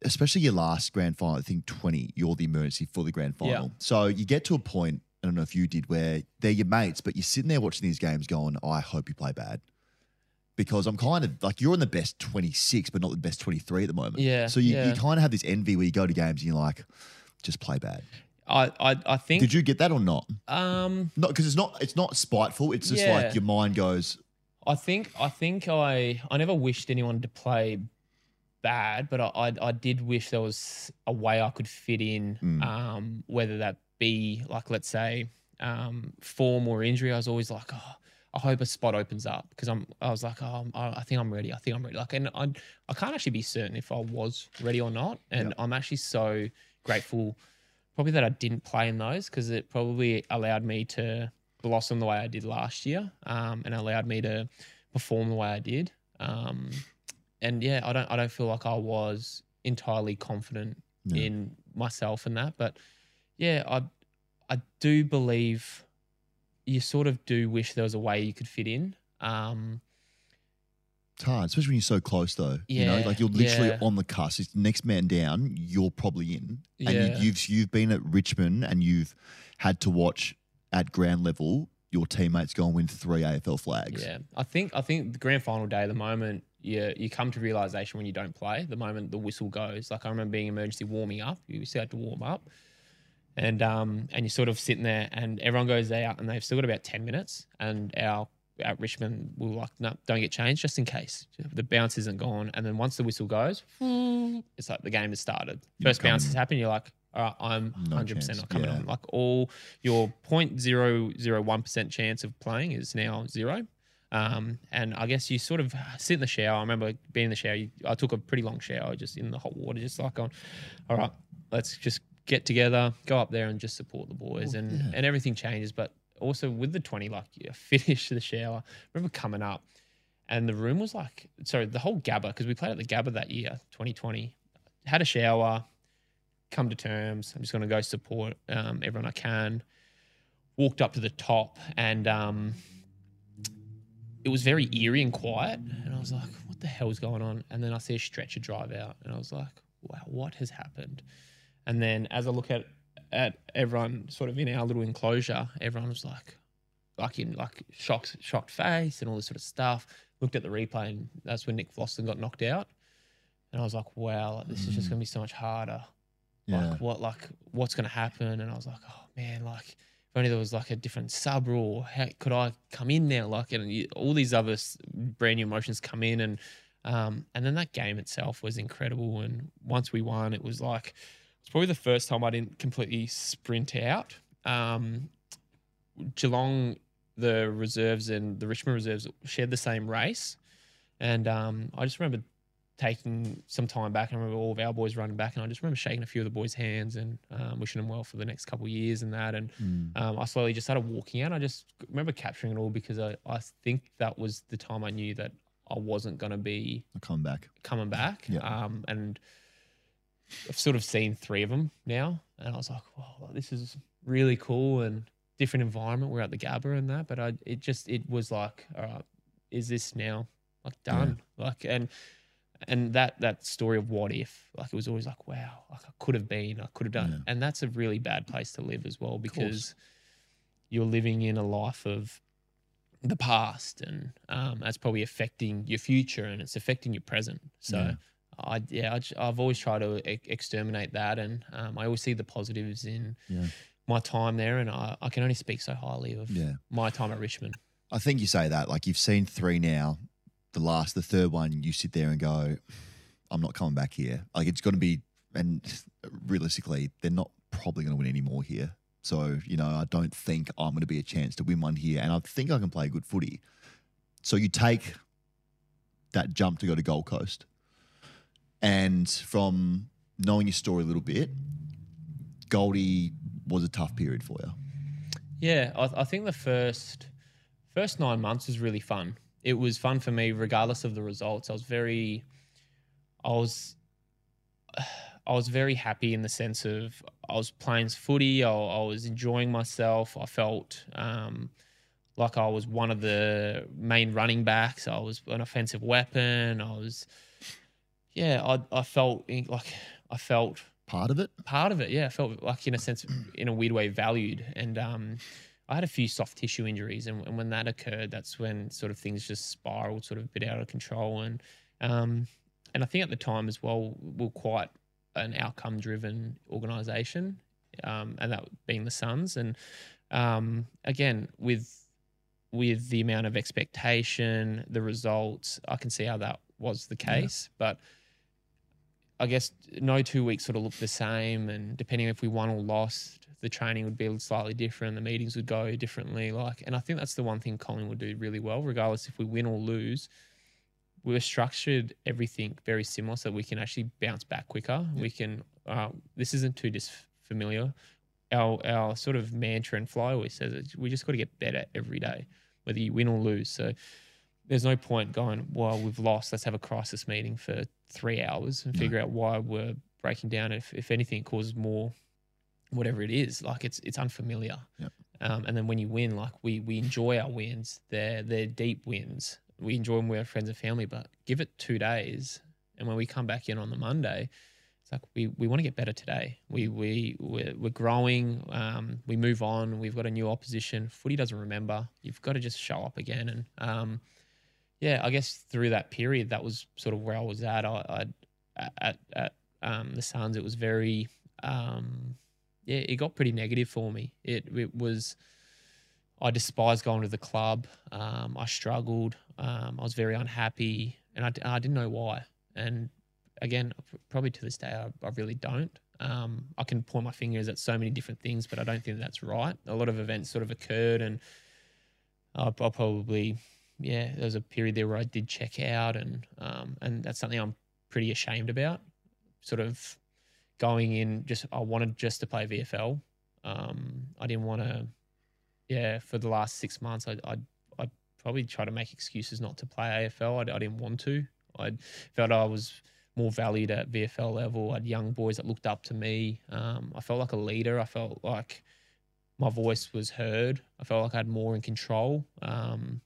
especially your last grand final, I think twenty, you're the emergency for the grand Yeah. final. So you get to a point, I don't know if you did, where they're your mates, but you're sitting there watching these games going, oh, I hope you play bad. Because I'm kind of like, you're in the best twenty-six, but not the best twenty-three at the moment. Yeah, So you, yeah. you kind of have this envy where you go to games and you're like, just play bad. I, I, I think. Did you get that or not? Um, Not because it's not it's not spiteful. It's just Yeah. like your mind goes, I think I think I I never wished anyone to play bad, but I I, I did wish there was a way I could fit in, Mm. um, whether that be like let's say um, form or injury. I was always like, oh, I hope a spot opens up because I'm. I was like, oh, I I think I'm ready. I think I'm ready. Like, and I I can't actually be certain if I was ready or not, and Yeah. I'm actually so grateful, probably that I didn't play in those because it probably allowed me to blossom the way I did last year, um, and allowed me to perform the way I did. Um, and yeah, I don't I don't feel like I was entirely confident No. in myself and that, but yeah, I I do believe you sort of do wish there was a way you could fit in. Um, it's hard, especially when you're so close though. You know, Yeah, like you're literally yeah. on the cusp. It's next man down, you're probably in. And Yeah. you, you've you've been at Richmond and you've had to watch at ground level your teammates go and win three A F L flags. Yeah, I think I think the grand final day, the moment you you come to realization when you don't play, the moment the whistle goes. Like I remember being emergency warming up. You still had to warm up, and um and you're sort of sitting there, and everyone goes out, and they've still got about ten minutes, and our at Richmond we were like, no, don't get changed just in case the bounce isn't gone. And then once the whistle goes, it's like the game has started. You're First bounce coming. has happened. You're like, all right, I'm No one hundred percent chance, not coming yeah. on. Like all your zero point zero zero one percent chance of playing is now zero. Um, and I guess you sort of sit in the shower. I remember being in the shower. You, I took a pretty long shower just in the hot water, just like going, all right, let's just get together, go up there and just support the boys. and, yeah. and everything changes. But also with the twenty, like you finish the shower. I remember coming up and the room was like, sorry, the whole Gabba, because we played at the Gabba that year, twenty twenty, had a shower, come to terms. I'm just going to go support um, everyone I can. Walked up to the top and um, it was very eerie and quiet. And I was like, what the hell's going on? And then I see a stretcher drive out and I was like, wow, what has happened? And then as I look at at everyone sort of in our little enclosure, everyone was like, like in like shocked, shocked face and all this sort of stuff. Looked at the replay and that's when Nick Floston got knocked out. And I was like, wow, like, this is just going to be so much harder. Yeah. Like what, like what's going to happen? And I was like, oh man, like if only there was like a different sub rule. How could I come in now? Like, and you, all these other s- brand new emotions come in, and um, and then that game itself was incredible. And once we won, it was like it's probably the first time I didn't completely sprint out. Um, Geelong, the reserves and the Richmond reserves shared the same race, and um, I just remember taking some time back. I remember all of our boys running back, and I just remember shaking a few of the boys' hands and um, wishing them well for the next couple of years and that. And Mm. um, I slowly just started walking out. I just remember capturing it all because I, I think that was the time I knew that I wasn't going to be I'll come back. coming back. Yeah. Um, and I've sort of seen three of them now, and I was like, wow, this is really cool and different environment. We're at the Gabba and that, but I, it just, it was like, all right, is this now like done? Like, and, and that, that story of what if, like, it was always like, wow, like I could have been, I could have done. Yeah. And that's a really bad place to live as well, course. because you're living in a life of the past, and um, that's probably affecting your future and it's affecting your present. So Yeah. I, yeah, I, j- I've always tried to e- exterminate that. And um, I always see the positives in Yeah. my time there. And I, I can only speak so highly of Yeah. my time at Richmond. I think you say that, like you've seen three now. The last, the third one, you sit there and go, I'm not coming back here. Like it's going to be, and realistically, they're not probably going to win any more here. So, you know, I don't think I'm going to be a chance to win one here. And I think I can play good footy. So you take that jump to go to Gold Coast. And from knowing your story a little bit, Goldie was a tough period for you. Yeah, I, I think the first first nine months was really fun. It was fun for me, regardless of the results. I was very, I was, I was very happy in the sense of I was playing footy. I, I was enjoying myself. I felt um, like I was one of the main running backs. I was an offensive weapon. I was, yeah, I I felt in- like I felt Part of it. part of it. Yeah, I felt like in a sense, in a weird way, valued. And um, I had a few soft tissue injuries, and, and when that occurred, that's when sort of things just spiraled, sort of a bit out of control. And um, and I think at the time as well, we we're quite an outcome driven organisation, um, and that being the Suns. And um, again, with with the amount of expectation, the results, I can see how that was the case, yeah. But I guess no two weeks sort of looked the same, and depending if we won or lost, the training would be slightly different, the meetings would go differently. Like, and I think that's the one thing Colin would do really well, regardless if we win or lose. We've structured everything very similar so that we can actually bounce back quicker. Yep. We can. Uh, this isn't too disfamiliar. Our our sort of mantra and fly always says it, we just got to get better every day, whether you win or lose. So there's no point going, well, we've lost, let's have a crisis meeting for three hours and figure no. out why we're breaking down. If if anything, it causes more, whatever it is. Like it's it's unfamiliar. Yep. Um, and then when you win, like we we enjoy our wins. They're they're deep wins. We enjoy them with our friends and family. But give it two days, and when we come back in on the Monday, it's like we we want to get better today. We we we're, we're growing. Um, we move on. We've got a new opposition. Footy doesn't remember. You've got to just show up again. And um, yeah, I guess through that period, that was sort of where I was at. I, I at at um, the Suns, it was very um, yeah, it got pretty negative for me. It it was. I despised going to the club. Um, I struggled. Um, I was very unhappy, and I, I didn't know why. And again, probably to this day, I, I really don't. Um, I can point my fingers at so many different things, but I don't think that's right. A lot of events sort of occurred, and I, I probably, yeah, there was a period there where I did check out, and um, and that's something I'm pretty ashamed about. Sort of going in, just I wanted just to play V F L. Um, I didn't want to. Yeah, for the last six months, I I I probably try to make excuses not to play A F L. I, I didn't want to. I felt I was more valued at V F L level. I had young boys that looked up to me. Um, I felt like a leader. I felt like my voice was heard. I felt like I had more in control. Um,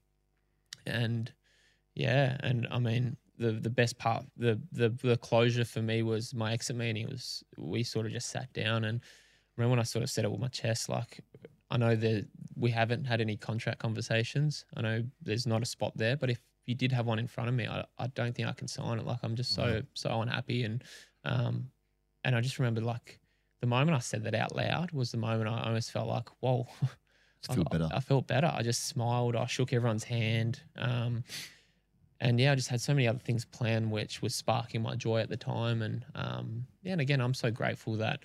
and yeah, and I mean the the best part, the the the closure for me was my exit meeting. It was we sort of just sat down, and I remember when I sort of said it with my chest, like. I know that we haven't had any contract conversations. I know there's not a spot there, but if you did have one in front of me, I, I don't think I can sign it. Like I'm just so wow. so unhappy, and um, and I just remember like the moment I said that out loud was the moment I almost felt like, whoa, I feel better. I, I felt better. I just smiled. I shook everyone's hand, um, and yeah, I just had so many other things planned, which was sparking my joy at the time. And um, yeah, and again, I'm so grateful that.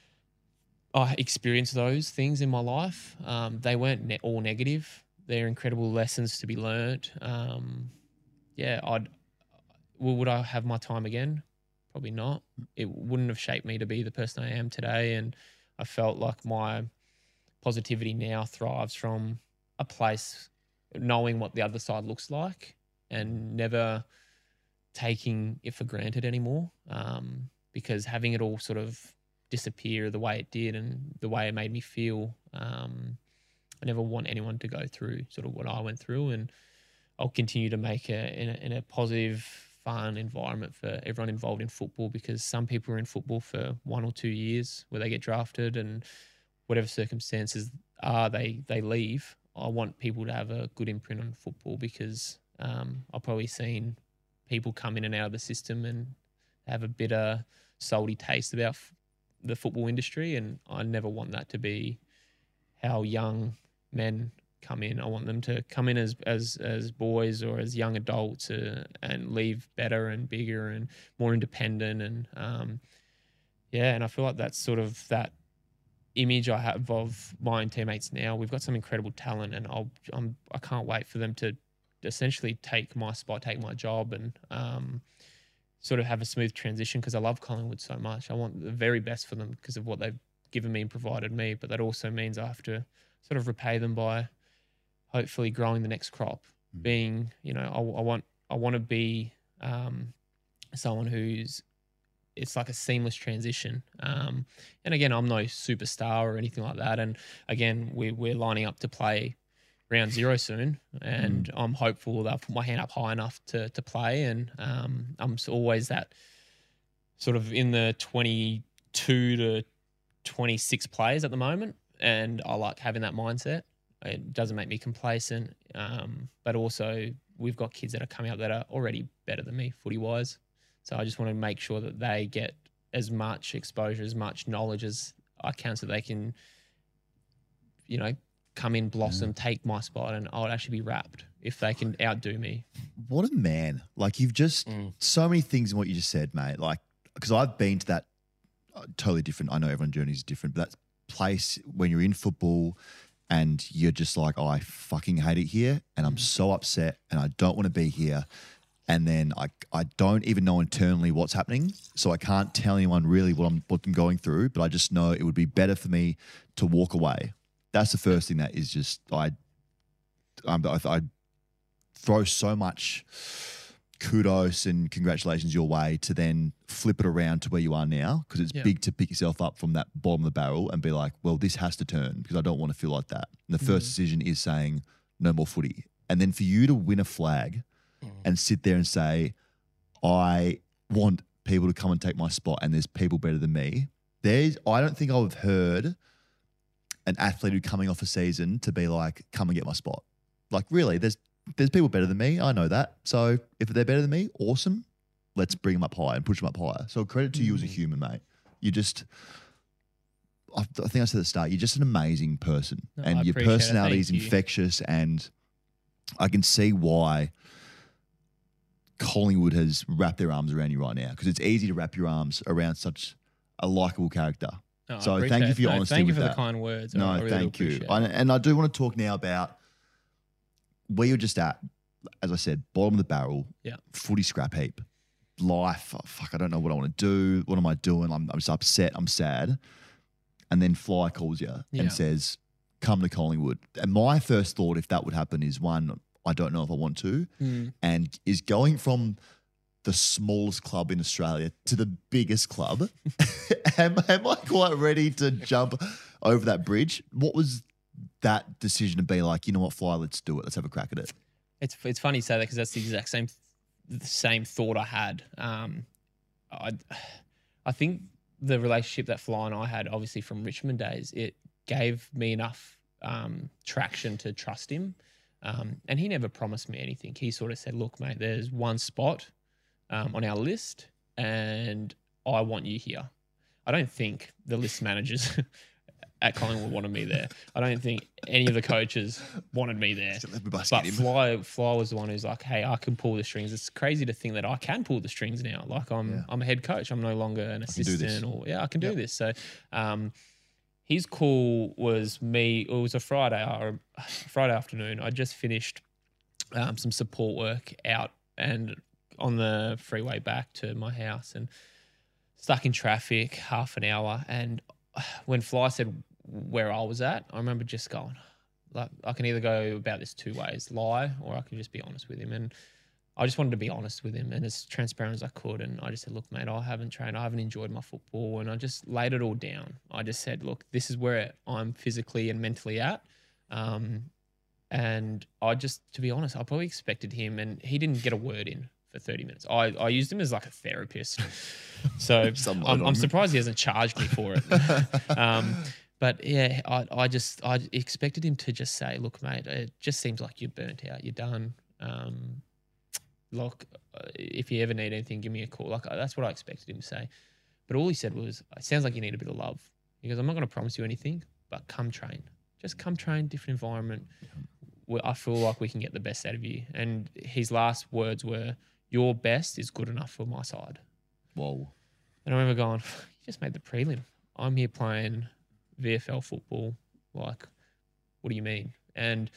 I experienced those things in my life. Um, they weren't ne- all negative. They're incredible lessons to be learnt. Um, yeah, I'd. Well, would I have my time again? Probably not. It wouldn't have shaped me to be the person I am today. And I felt like my positivity now thrives from a place knowing what the other side looks like and never taking it for granted anymore. Um, because having it all sort of disappear the way it did and the way it made me feel. Um, I never want anyone to go through sort of what I went through, and I'll continue to make it in a, in a positive, fun environment for everyone involved in football, because some people are in football for one or two years where they get drafted, and whatever circumstances are, they, they leave. I want people to have a good imprint on football, because um, I've probably seen people come in and out of the system and have a bitter, salty taste about f- the football industry, and I never want that to be how young men come in. I want them to come in as as as boys or as young adults uh, and leave better and bigger and more independent. And um, yeah, and I feel like that's sort of that image I have of my own teammates now. We've got some incredible talent, and I'll I'm I can't wait for them to essentially take my spot, take my job, and um, sort of have a smooth transition, because I love Collingwood so much. I want the very best for them because of what they've given me and provided me, but that also means I have to sort of repay them by hopefully growing the next crop. Mm. Being, you know, I, I want I want to be um, someone who's, it's like a seamless transition. Um, and again, I'm no superstar or anything like that. And again, we, we're lining up to play round zero soon, and I'm hopeful that I'll put my hand up high enough to to play. And um, I'm s- always that sort of in the twenty-two to twenty-six players at the moment, and I like having that mindset. It doesn't make me complacent, um, but also we've got kids that are coming up that are already better than me footy wise. So I just want to make sure that they get as much exposure, as much knowledge as I can, so they can, you know, come in, blossom, take my spot, and I would actually be wrapped if they can outdo me. What a man. Like you've just, so many things in what you just said, mate. Like, because I've been to that uh, totally different. I know everyone's journey is different, but that place when you're in football and you're just like, oh, I fucking hate it here and I'm so upset and I don't want to be here. And then I, I don't even know internally what's happening. So I can't tell anyone really what I'm, what I'm going through, but I just know it would be better for me to walk away. That's the first thing that is just, I, I'm, I, I throw so much kudos and congratulations your way to then flip it around to where you are now, because it's Yeah. big to pick yourself up from that bottom of the barrel and be like, well, this has to turn because I don't want to feel like that. And the first decision is saying no more footy. And then for you to win a flag and sit there and say, I want people to come and take my spot and there's people better than me. There's, I don't think I've heard an athlete who coming off a season to be like, come and get my spot. Like really, there's there's people better than me. I know that. So if they're better than me, awesome. Let's bring them up high and push them up higher. So credit to you as a human, mate. You just, I, I think I said at the start, you're just an amazing person, No, and I your appreciate it. personality Thank is you. infectious, and I can see why Collingwood has wrapped their arms around you right now, because it's easy to wrap your arms around such a likable character. No, I So thank appreciate you for your it. No, honesty Thank you with for that. the kind words. I- No, I really thank do you. appreciate And, it. and I do want to talk now about where you're just at. As I said, bottom of the barrel, Yeah. footy scrap heap, life. Oh, fuck, I don't know what I want to do. What am I doing? I'm, I'm just upset. I'm sad. And then Fly calls you Yeah. and says, come to Collingwood. And my first thought, if that would happen, is one, I don't know if I want to. Mm. And is going from the smallest club in Australia to the biggest club. am, am I quite ready to jump over that bridge? What was that decision to be like, you know what, Fly, let's do it. Let's have a crack at it. It's it's funny you say that because that's the exact same the same thought I had. Um, I I think the relationship that Fly and I had, obviously from Richmond days, it gave me enough um, traction to trust him. Um, and he never promised me anything. He sort of said, "Look, mate, there's one spot um, on our list, and I want you here." I don't think the list managers at Collingwood wanted me there. I don't think any of the coaches wanted me there. Let me bust But him. Fly, Fly was the one who's like, "Hey, I can pull the strings." It's crazy to think that I can pull the strings now. Like I'm, Yeah. I'm a head coach. I'm no longer an do this. assistant, or yeah, I can do Yep. this. So, um, his call was me. It was a Friday or Friday afternoon. I just finished um, some support work out and on the freeway back to my house, and stuck in traffic half an hour. And when Fly said where I was at, I remember just going, like, I can either go about this two ways, lie, or I can just be honest with him. And I just wanted to be honest with him and as transparent as I could. And I just said, look, mate, I haven't trained. I haven't enjoyed my football. And I just laid it all down. I just said, look, this is where I'm physically and mentally at. Um, and I just, to be honest, I probably expected him, and he didn't get a word in for thirty minutes. I, I used him as like a therapist. So Some load I'm, on I'm him. surprised he hasn't charged me for it. um, but yeah, I, I just, I expected him to just say, look, mate, it just seems like you're burnt out. You're done. Um, Look, uh, if you ever need anything, give me a call. Like uh, that's what I expected him to say. But all he said was, it sounds like you need a bit of love. He goes, I'm not going to promise you anything, but come train. Just come train, different environment. Where I feel like we can get the best out of you. And his last words were, your best is good enough for my side. Whoa. And I remember going, you just made the prelim. I'm here playing V F L football. Like, what do you mean? And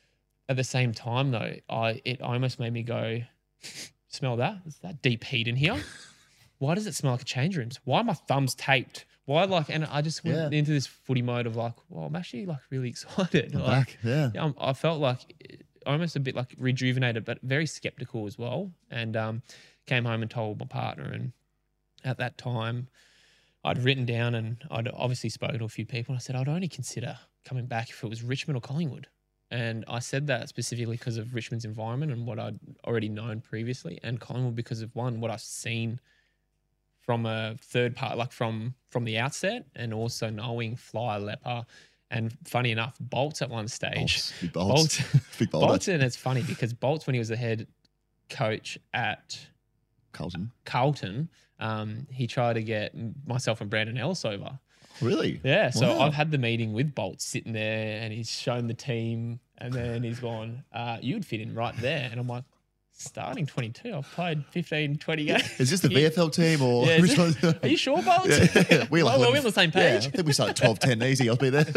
at the same time, though, I it almost made me go, smell that? Is that deep heat in here? Why does it smell like a change rooms? Why are my thumbs taped? Why like? And I just went Yeah. into this footy mode of like, well, I'm actually like really excited. I'm Like, back. Yeah. yeah, I'm- I felt like almost a bit like rejuvenated, but very skeptical as well. And um, came home and told my partner. And at that time, I'd written down and I'd obviously spoken to a few people. And I said I'd only consider coming back if it was Richmond or Collingwood. And I said that specifically because of Richmond's environment and what I'd already known previously, and Collingwood because of one, what I've seen from a third part, like from from the outset, and also knowing Fly, Leper, and funny enough, Bolts at one stage. Bolts, big Bolts. Big Bolts. Bolts, and it's funny because Bolts, when he was the head coach at Carlton. Carlton, um, he tried to get myself and Brandon Ellis over. Really? Yeah, so Wow. I've had the meeting with Bolt sitting there, and he's shown the team, and then he's gone, uh, you'd fit in right there. And I'm like, starting twenty-two, I've played fifteen, twenty games. Is this the V F L team or Yeah, which is one? it- Are you sure, Bolt? Yeah. We're, like, well, we're on the same Yeah, page. I think we started twelve ten easy. I'll be there.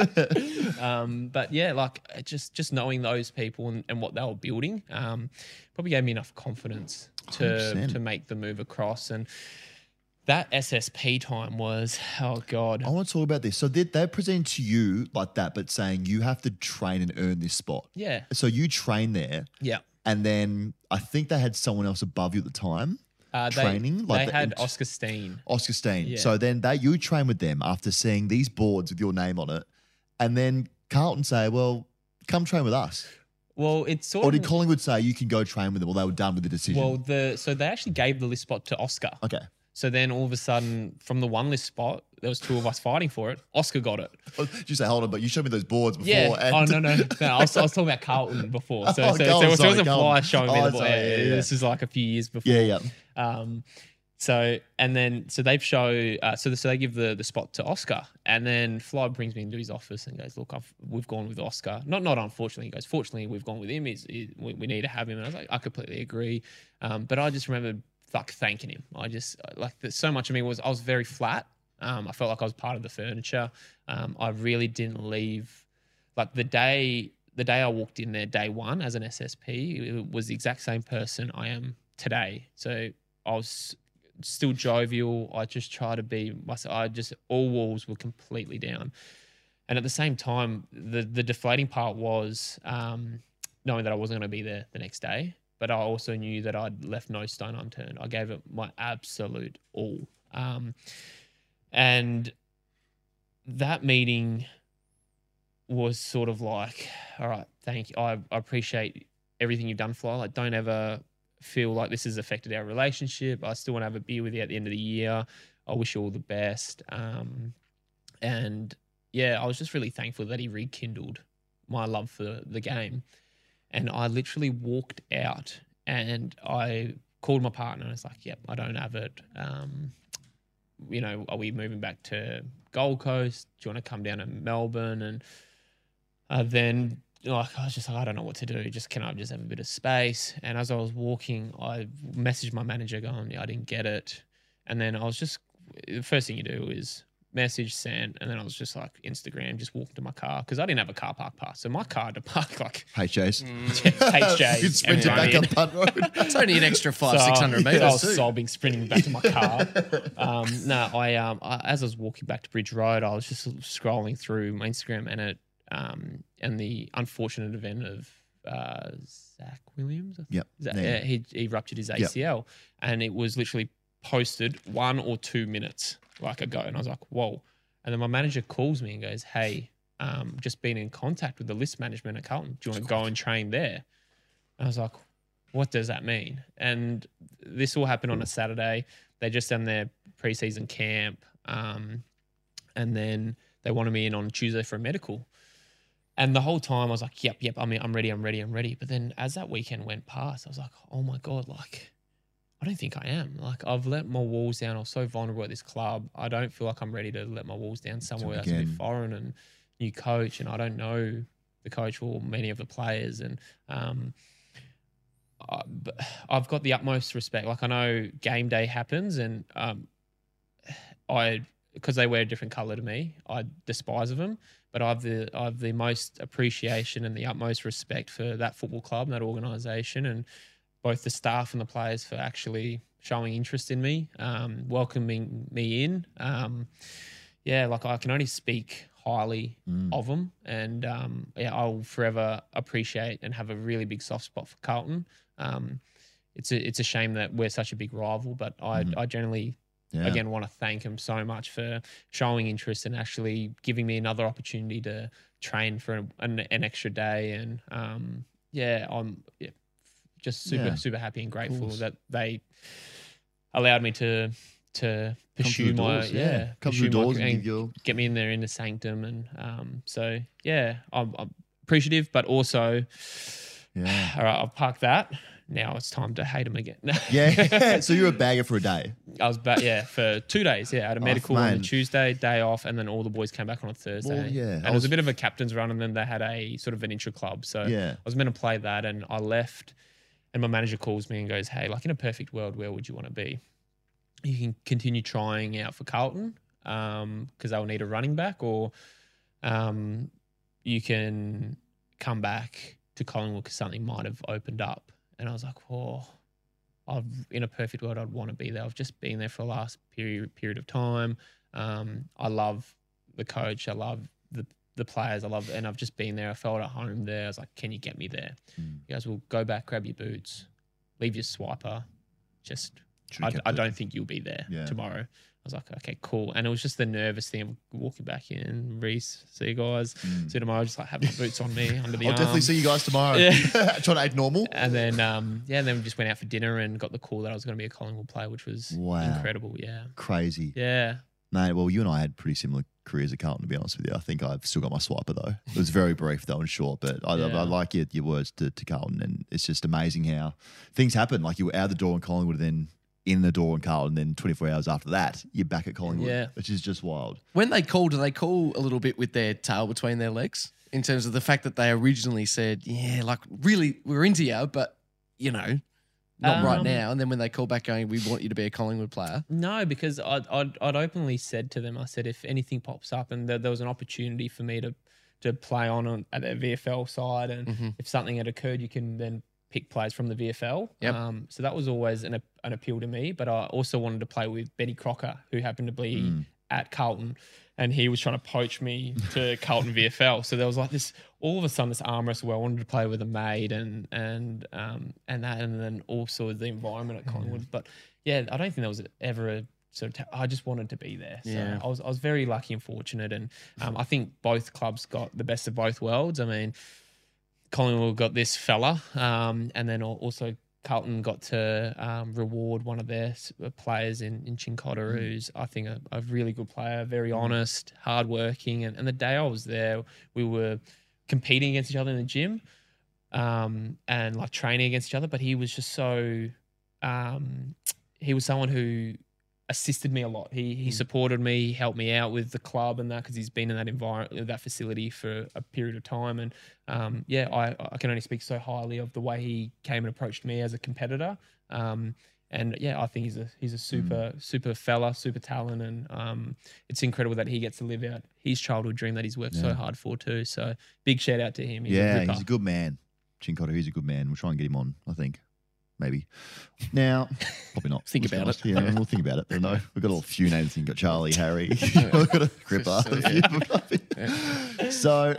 Um, but yeah, like it just just knowing those people and, and what they were building um, probably gave me enough confidence one hundred to percent. to make the move across. And that S S P time was, oh God. I want to talk about this. So they, they present to you like that, but saying you have to train and earn this spot. Yeah. So you train there, Yeah. and then I think they had someone else above you at the time. Uh, they, Training, like they the had int- Oscar Steen. Oscar Steen. Yeah. So then they you train with them after seeing these boards with your name on it, and then Carlton say, "Well, come train with us." Well, it's sort Or of did Collingwood say you can go train with them? Or they were done with the decision? well the so they actually gave the list spot to Oscar. okay. So then all of a sudden, from the one list spot, there was two of us fighting for it. Oscar got it. You say, hold on, but you showed me those boards before. Yeah. And Oh no no no. I was, I was talking about Carlton before. So, Oh, so, go so, on, so it was sorry, a go Fly on. showing me Oh, the ball. sorry, Yeah, yeah, yeah. This is like a few years before. yeah, yeah. Um, so and then so they've show uh, so so they give the the spot to Oscar, and then Fly brings me into his office and goes, look, I've, we've gone with Oscar. Not not unfortunately, he goes, fortunately we've gone with him. He's, he, we, we need to have him. And I was like, I completely agree. Um, but I just remember like thanking him. I just like the, so much of me was I was very flat. Um, I felt like I was part of the furniture. Um, I really didn't leave. Like the day the day I walked in there, day one as an S S P, it was the exact same person I am today. So I was still jovial. I just try to be myself. I just all walls were completely down. And at the same time, the the deflating part was um, knowing that I wasn't going to be there the next day. But I also knew that I'd left no stone unturned. I gave it my absolute all. Um, and that meeting was sort of like, all right, thank you. I, I appreciate everything you've done, Fly. Like, don't ever feel like this has affected our relationship. I still want to have a beer with you at the end of the year. I wish you all the best. Um, and yeah, I was just really thankful that he rekindled my love for the game. And I literally walked out and I called my partner and I was like, yep, I don't have it. Um, you know, are we moving back to Gold Coast? Do you want to come down to Melbourne? And uh, then like I was just like, I don't know what to do. Just can I just have a bit of space? And as I was walking, I messaged my manager going, yeah, I didn't get it. And then I was just, the first thing you do is message, send, and then I was just like Instagram, just walked to my car because I didn't have a car park pass. So my car had to park like H J's. H J. You'd sprint it and back run up Punt Road. It's only an extra five, So, six hundred I meters was too. sobbing, sprinting back to my car. um, no, I um, I, as I was walking back to Bridge Road, I was just scrolling through my Instagram, and it um, and the unfortunate event of uh, Zach Williams. I think. Yep. Zach, Yeah. uh, he he ruptured his A C L, and it was literally posted one or two minutes like ago, and I was like, whoa. And then my manager calls me and goes, hey, um, just been in contact with the list management at Carlton. Do you want to go and train there? And I was like, what does that mean? And this all happened on a Saturday. They just done their preseason camp. Um, and then they wanted me in on Tuesday for a medical. And the whole time I was like, yep, yep, I mean, I'm ready, I'm ready, I'm ready. But then as that weekend went past, I was like, oh my God, like, I don't think I am. Like, I've let my walls down. I was so vulnerable at this club. I don't feel like I'm ready to let my walls down somewhere that's a bit again. foreign and new coach. And I don't know the coach or many of the players. And um, I, but I've got the utmost respect. Like, I know game day happens, and um, I, because they wear a different color to me, I despise of them. But I've the I've the most appreciation and the utmost respect for that football club and that organisation, and both the staff and the players for actually showing interest in me, um, welcoming me in. Um, yeah, like I can only speak highly Mm. of them, and um, yeah, I'll forever appreciate and have a really big soft spot for Carlton. Um, it's a it's a shame that we're such a big rival, but I Mhm. I generally Yeah. again want to thank them so much for showing interest and actually giving me another opportunity to train for an, an extra day. And um, yeah, I'm yeah, just super Yeah. super happy and grateful course. that they allowed me to to pursue the my doors, yeah, yeah. Come pursue through the my doors career and and give your- get me in there in the sanctum. And um, so yeah, I'm, I'm appreciative, but also Yeah. all right, I'll park that. Now it's time to hate them again. Yeah. So you're a bagger for a day. I was back, yeah, for two days. Yeah, I had a Oh, medical on the man. Tuesday, day off, and then all the boys came back on a Thursday. Well, yeah, and I it was was- a bit of a captain's run, and then they had a sort of an intra club. So Yeah. I was meant to play that, and I left, and my manager calls me and goes, "Hey, like in a perfect world, where would you want to be? You can continue trying out for Carlton um, because they'll need a running back, or um, you can come back to Collingwood because something might have opened up." And I was like, "Oh." I've, in a perfect world, I'd want to be there. I've just been there for the last period period of time. Um, I love the coach. I love the the players. I love, and I've just been there. I felt at home there. I was like, "Can you get me there?" Mm. You guys will go back, grab your boots, leave your swiper. Just, Should've I, kept I it. don't think you'll be there Yeah. tomorrow. I was like, "Okay, cool." And it was just the nervous thing of walking back in. Reese, see you guys. Mm. See you tomorrow. Just like have my boots on me under the I'll arm. definitely see you guys tomorrow. Yeah. Trying to act normal. And then, um, yeah, and then we just went out for dinner and got the call that I was going to be a Collingwood player, which was Wow. incredible. Yeah. Crazy. Yeah. Mate, well, you and I had pretty similar careers at Carlton, to be honest with you. I think I've still got my swiper, though. It was very brief, though, and short, but I, Yeah. I like your, your words to, to Carlton, and it's just amazing how things happen. Like you were out the door in Collingwood, and then in the door in Carlton, then twenty-four hours after that, you're back at Collingwood, Yeah. which is just wild. When they call, do they call a little bit with their tail between their legs in terms of the fact that they originally said, yeah, like really, we're into you, but, you know, not right Um, now. And then when they call back going, we want you to be a Collingwood player. No, because I'd, I'd, I'd openly said to them, I said, if anything pops up and there, there was an opportunity for me to, to play on, on at the V F L side, and Mm-hmm. if something had occurred, you can then pick players from the V F L. Yep. Um, so that was always an, an appeal to me. But I also wanted to play with Benny Crocker, who happened to be Mm. at Carlton, and he was trying to poach me to Carlton V F L. So there was like this, all of a sudden, this arm wrestle where I wanted to play with a maid and and um and that, and then also the environment at Collingwood. But yeah, I don't think there was ever a sort of. Ta- I just wanted to be there. So Yeah. I was I was very lucky and fortunate, and um, I think both clubs got the best of both worlds. I mean, Collingwood got this fella, um, and then al- also Carlton got to um, reward one of their s- uh, players in, in Chincotta, who's I think a, a really good player, very honest, hardworking. And, and the day I was there, we were competing against each other in the gym, um, and like training against each other. But he was just so, um, he was someone who assisted me a lot. He he supported me, he helped me out with the club and that, because he's been in that environment, that facility for a period of time. And um, yeah, I, I can only speak so highly of the way he came and approached me as a competitor. Um, and yeah, I think he's a he's a super super fella, super talent, and um, it's incredible that he gets to live out his childhood dream that he's worked so Yeah. hard for too. So big shout out to him. He's a yeah, ripper. he's a good man. Chincotta, he's a good man. We'll try and get him on, I think. Maybe. Now, probably not. Think Let's be about honest. it. Yeah, we'll think about it. I know. We've got a few names. We've got Charlie, Harry. We've got a Gripper. Yeah. So,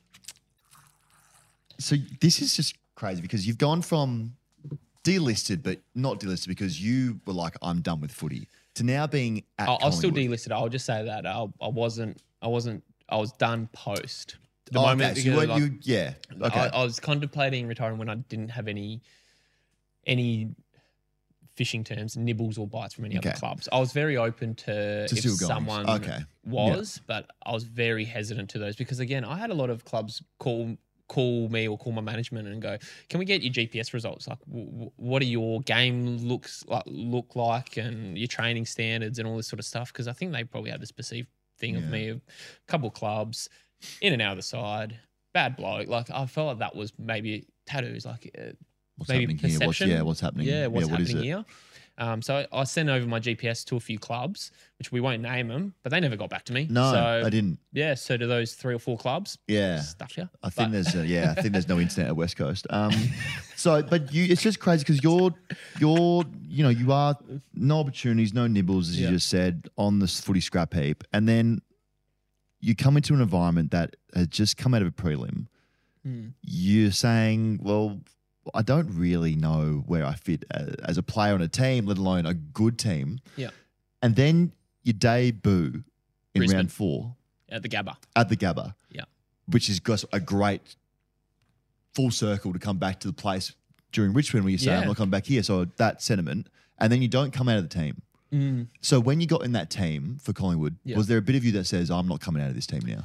so this is just crazy because you've gone from delisted, but not delisted because you were like, I'm done with footy, to now being at I'll, I'll still Collingwood. delisted. I'll just say that I, I wasn't. I wasn't. I was done post the Oh, moment. okay, so you because, weren't- like, you- yeah. Okay. I, I was contemplating retiring when I didn't have any any fishing terms, nibbles or bites from any Okay. other clubs. I was very open to, To if still going. someone Okay. was, but I was very hesitant to those because again, I had a lot of clubs call call me or call my management and go, "Can we get your G P S results? Like, w- w- what are your game looks like, look like, and your training standards and all this sort of stuff?" Because I think they probably had this perceived thing of Yeah. me of a couple of clubs in and out of the side, bad bloke. Like I felt like that was maybe tattoos, like uh, What's maybe happening here? What's, perception. yeah, what's happening? Yeah, what's what is happening it? here? Um, so I, I sent over my G P S to a few clubs, which we won't name them, but they never got back to me. No, so, I didn't. Yeah, so to those three or four clubs, Yeah. stuff you. I think But- there's a, yeah, I think there's no internet at West Coast. Um, so, but you, it's just crazy because you're, you're, you know, you are no opportunities, no nibbles, as Yeah. you just said, on this footy scrap heap, and then you come into an environment that has just come out of a prelim. Hmm. You're saying, well, I don't really know where I fit as, as a player on a team, let alone a good team. Yeah. and then you debut in Brisbane. round four At the Gabba. at the Gabba, Yeah. which is just a great full circle to come back to the place during Richmond where you say, Yeah. I'm not coming back here. So that sentiment, and then you don't come out of the team. Mm. So when you got in that team for Collingwood, Yeah. was there a bit of you that says, I'm not coming out of this team now?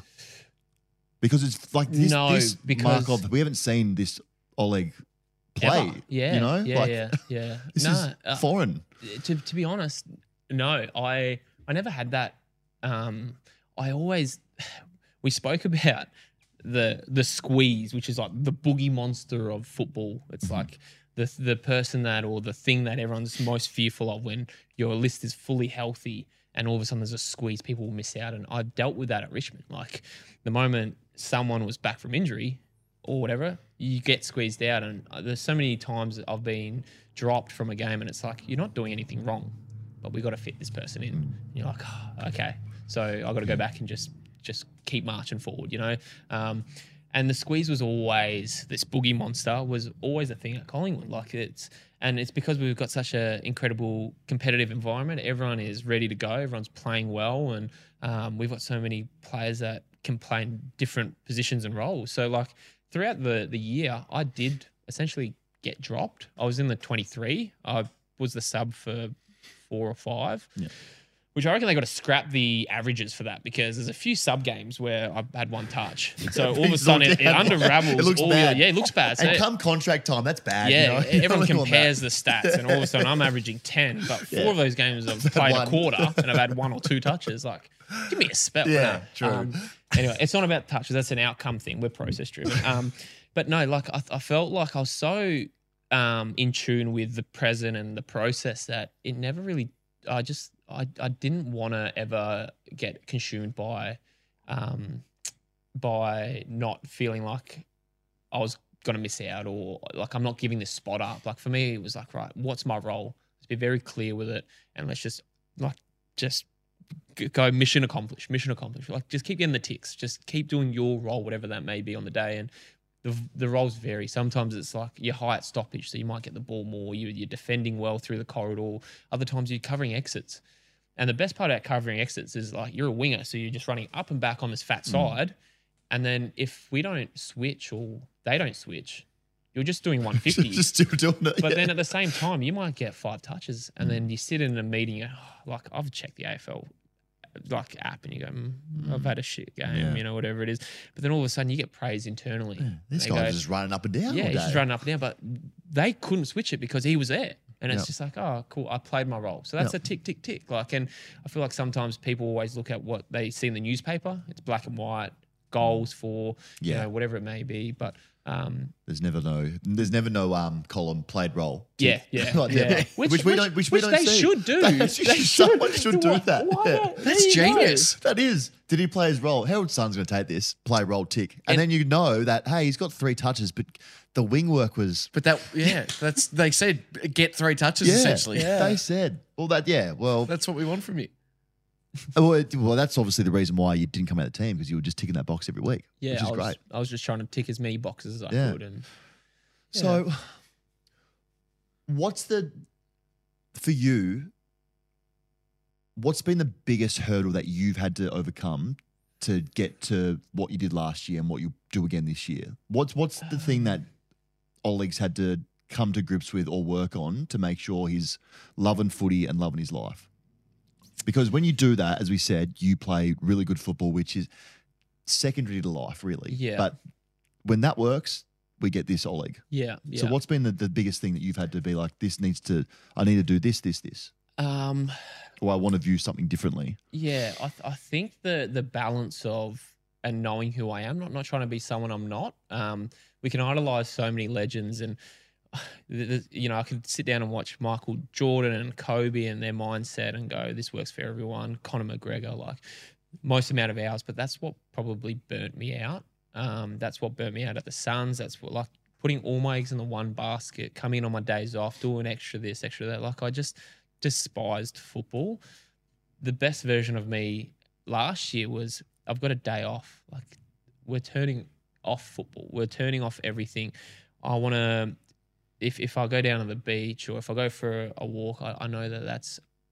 Because it's like this, No, this because- Markov, we haven't seen this Oleg play. Ever. Yeah. You know? Yeah, like, yeah, yeah. This no, is uh, foreign. to to be honest, no, I I never had that. Um, I always we spoke about the the squeeze, which is like the boogie monster of football. It's Mm-hmm. like the the person that or the thing that everyone's most fearful of when your list is fully healthy and all of a sudden there's a squeeze, people will miss out. And I dealt with that at Richmond. Like the moment someone was back from injury or whatever, you get squeezed out. And there's so many times that I've been dropped from a game and it's like, you're not doing anything wrong, but we got to fit this person in. And you're like, oh, okay. So I got to go back and just just keep marching forward, you know? Um, and the squeeze was always, this boogie monster was always a thing at Collingwood. Like it's, and it's because we've got such an incredible competitive environment. Everyone is ready to go. Everyone's playing well. And um, we've got so many players that can play in different positions and roles. So like throughout the, the year, I did essentially get dropped. I was in the twenty-three. I was the sub for four or five. Yeah. Which I reckon they got to scrap the averages for that because there's a few sub games where I've had one touch. So all of a sudden it, it unravels. It looks all bad. Your, yeah, it looks bad. So And come contract time, that's bad. yeah, you know? You everyone don't want compares that. the stats, and all of a sudden I'm averaging ten, but four Yeah. of those games I've played One. a quarter and I've had one or two touches. Like, give me a spell. Yeah, No. true. Anyway, it's not about touches. That's an outcome thing. We're process driven. Um, but no, like I, I felt like I was so um, in tune with the present and the process that it never really. I just I I didn't want to ever get consumed by um, by not feeling like I was going to miss out or like I'm not giving this spot up. Like for me, it was like, right, what's my role? Let's be very clear with it, and let's just like just g- go mission accomplished, mission accomplished. Like just keep getting the ticks, just keep doing your role, whatever that may be on the day. And the the roles vary. Sometimes it's like you're high at stoppage, so you might get the ball more. You, you're defending well through the corridor. Other times you're covering exits. And the best part about covering exits is like you're a winger, so you're just running up and back on this fat side. And then if we don't switch or they don't switch, you're just doing one fifty. just still doing it. But yeah. then at the same time, you might get five touches, and then you sit in a meeting. And, oh, like I've checked the A F L like app, and you go, mm, "I've had a shit game," Yeah. you know, whatever it is. But then all of a sudden, you get praise internally. This They guy's go, just running up and down. yeah, all he's day. just running up and down. But they couldn't switch it because he was there, and it's Yep. just like, oh, cool, I played my role. So that's Yep. a tick, tick, tick. Like, and I feel like sometimes people always look at what they see in the newspaper. It's black and white, goals for, you Yeah. know, whatever it may be. But um, There's never no. There's never no um column played role. Yeah, yeah, Like, yeah. never- Which, which, we don't. Which, we don't they see. should do. They, They someone should do Why- that. why Yeah. not? There That's you go. genius. That is. Did he play his role? Harold Son's going to take this, play role tick. And, And- then you know that, hey, he's got three touches, but the wing work was. But that, yeah, that's they said get three touches Yeah, essentially. they said. Well, that, yeah, well, That's what we want from you. well, it- well, that's obviously the reason why you didn't come out of the team because you were just ticking that box every week, Yeah, which is I was, great. I was just trying to tick as many boxes as I Yeah. could. And So, what's the, for you, what's been the biggest hurdle that you've had to overcome to get to what you did last year and what you do again this year? What's what's the thing that Oleg's had to come to grips with or work on to make sure he's loving footy and loving his life? Because when you do that, as we said, you play really good football, which is secondary to life, really. Yeah. But when that works, we get this Oleg. yeah, yeah. So what's been the, the biggest thing that you've had to be like, this needs to, I need to do this, this, this, um, or I want to view something differently? yeah, I, th- I think the the balance of and knowing who I am, not not trying to be someone I'm not. Um, we can idolize so many legends, and th- th- you know, I could sit down and watch Michael Jordan and Kobe and their mindset and go, this works for everyone. Conor McGregor, like most amount of hours, but that's what probably burnt me out. Um, that's what burnt me out at the Suns. That's what like putting all my eggs in the one basket, coming in on my days off, doing extra this, extra that. Like I just despised football. The best version of me last year was I've got a day off. Like we're turning off football. We're turning off everything. I want to, if if I go down to the beach or if I go for a walk, I, I know that that's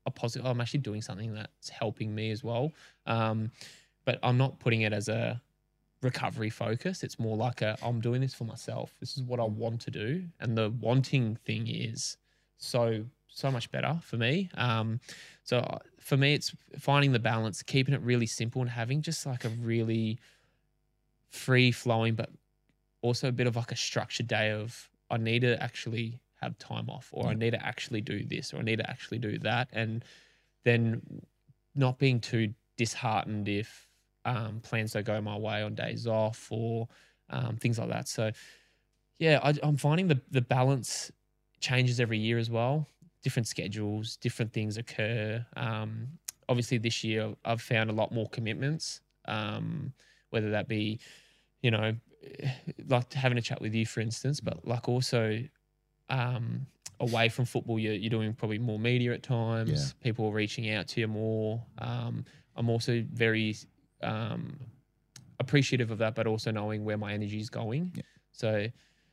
a positive. I'm actually doing something that's helping me as well. Um, but I'm not putting it as a recovery focus. It's more like a, I'm doing this for myself. This is what I want to do. And the wanting thing is so, so much better for me. Um, so for me, it's finding the balance, keeping it really simple and having just like a really free flowing, but also a bit of like a structured day of I need to actually have time off, or I need to actually do this, or I need to actually do that. And then not being too disheartened if um, plans don't go my way on days off or um, things like that. So yeah, I, I'm finding the, the balance changes every year as well. Different schedules, different things occur. Um, obviously this year I've found a lot more commitments, um, whether that be, you know, like having a chat with you, for instance, but like also um, away from football, you're, you're doing probably more media at times. Yeah. People are reaching out to you more. Um, I'm also very um, appreciative of that, but also knowing where my energy is going. Yeah. So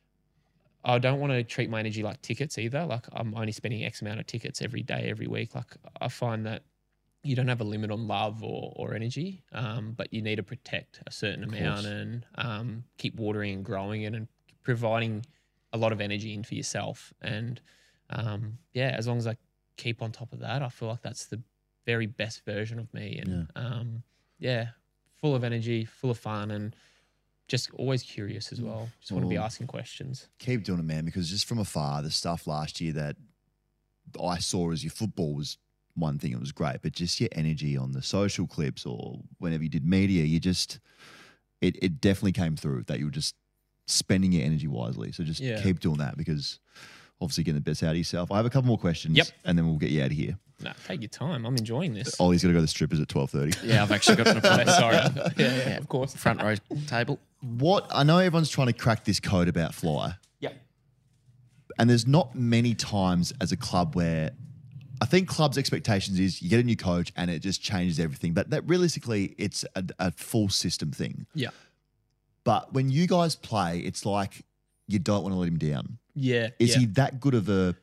I don't want to treat my energy like tickets either. Like I'm only spending X amount of tickets every day, every week. Like I find that you don't have a limit on love or, or energy, um, but you need to protect a certain amount and um, keep watering and growing it and providing a lot of energy in for yourself. And um, yeah, as long as I keep on top of that, I feel like that's the very best version of me. And yeah, um, yeah full of energy, full of fun, and just always curious as well. Just want to be asking questions. Keep doing it, man, because just from afar, the stuff last year that I saw as your football was one thing, it was great, but just your energy on the social clips or whenever you did media, you just, it, it definitely came through that you were just spending your energy wisely. So just Yeah. keep doing that, because obviously getting the best out of yourself. I have a couple more questions Yep. and then we'll get you out of here. No, take your time. I'm enjoying this. Ollie's got to go to the strippers at twelve thirty. Yeah, I've actually got an Yeah, appointment. sorry. Yeah, yeah, of course. Front row table. What, I know everyone's trying to crack this code about Fly, Yeah. and there's not many times as a club where I think clubs' expectations is you get a new coach and it just changes everything. But that realistically, it's a, a full system thing. Yeah. But when you guys play, it's like you don't want to let him down. Yeah. Is yeah. he that good of a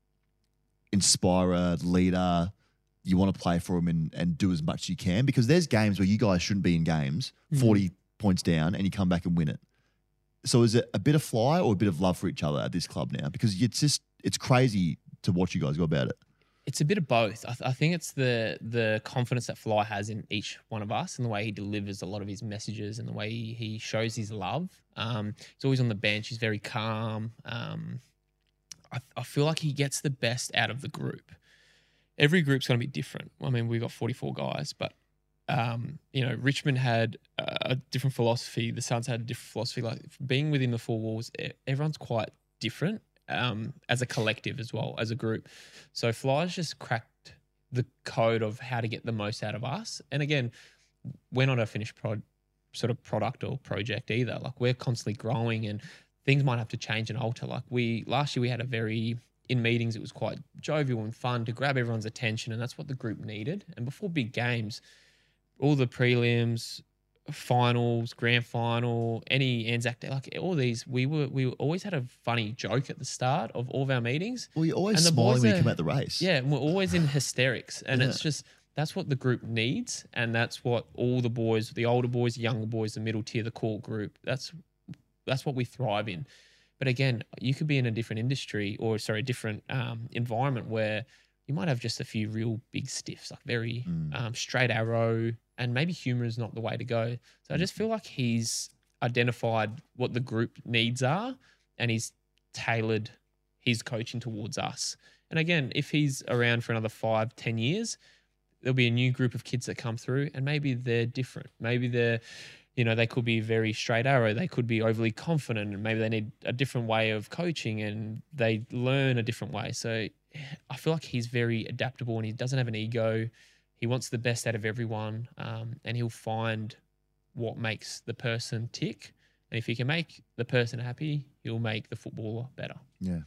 inspirer, leader? You want to play for him and, and do as much as you can? Because there's games where you guys shouldn't be in games, Mm. forty points down, and you come back and win it. So is it a bit of Fly or a bit of love for each other at this club now? Because it's just, it's crazy to watch you guys go about it. It's a bit of both. I, th- I think it's the the confidence that Fly has in each one of us and the way he delivers a lot of his messages and the way he, he shows his love. Um, he's always on the bench. He's very calm. Um, I, I feel like he gets the best out of the group. Every group's going to be different. I mean, we've got forty-four guys, but um, you know, Richmond had a, a different philosophy. The Suns had a different philosophy. Like being within the four walls, e- everyone's quite different. Um, as a collective as well, as a group. So Fly's just cracked the code of how to get the most out of us. And again, we're not a finished prod, sort of product or project either. Like we're constantly growing and things might have to change and alter. Like we, last year we had a very, in meetings, it was quite jovial and fun to grab everyone's attention, and that's what the group needed. And before big games, all the prelims, finals, grand final, any Anzac Day, like all these, we were we always had a funny joke at the start of all of our meetings. Well, you're always And the smiling boys when you are- come out the race. Yeah, and we're always in hysterics, and Yeah. it's just that's what the group needs, and that's what all the boys, the older boys, the younger boys, the middle tier, the core group. That's that's what we thrive in. But again, you could be in a different industry or sorry, a different um, environment where you might have just a few real big stiffs, like very Mm. um, straight arrow, and maybe humor is not the way to go. So I just feel like he's identified what the group needs are, and he's tailored his coaching towards us. And again, if he's around for another five, ten years, there'll be a new group of kids that come through, and maybe they're different. Maybe they're, you know, they could be very straight arrow. They could be overly confident, and maybe they need a different way of coaching, and they learn a different way. So I feel like he's very adaptable, and he doesn't have an ego. He wants the best out of everyone, um, and he'll find what makes the person tick. And if he can make the person happy, he'll make the footballer better. Yeah.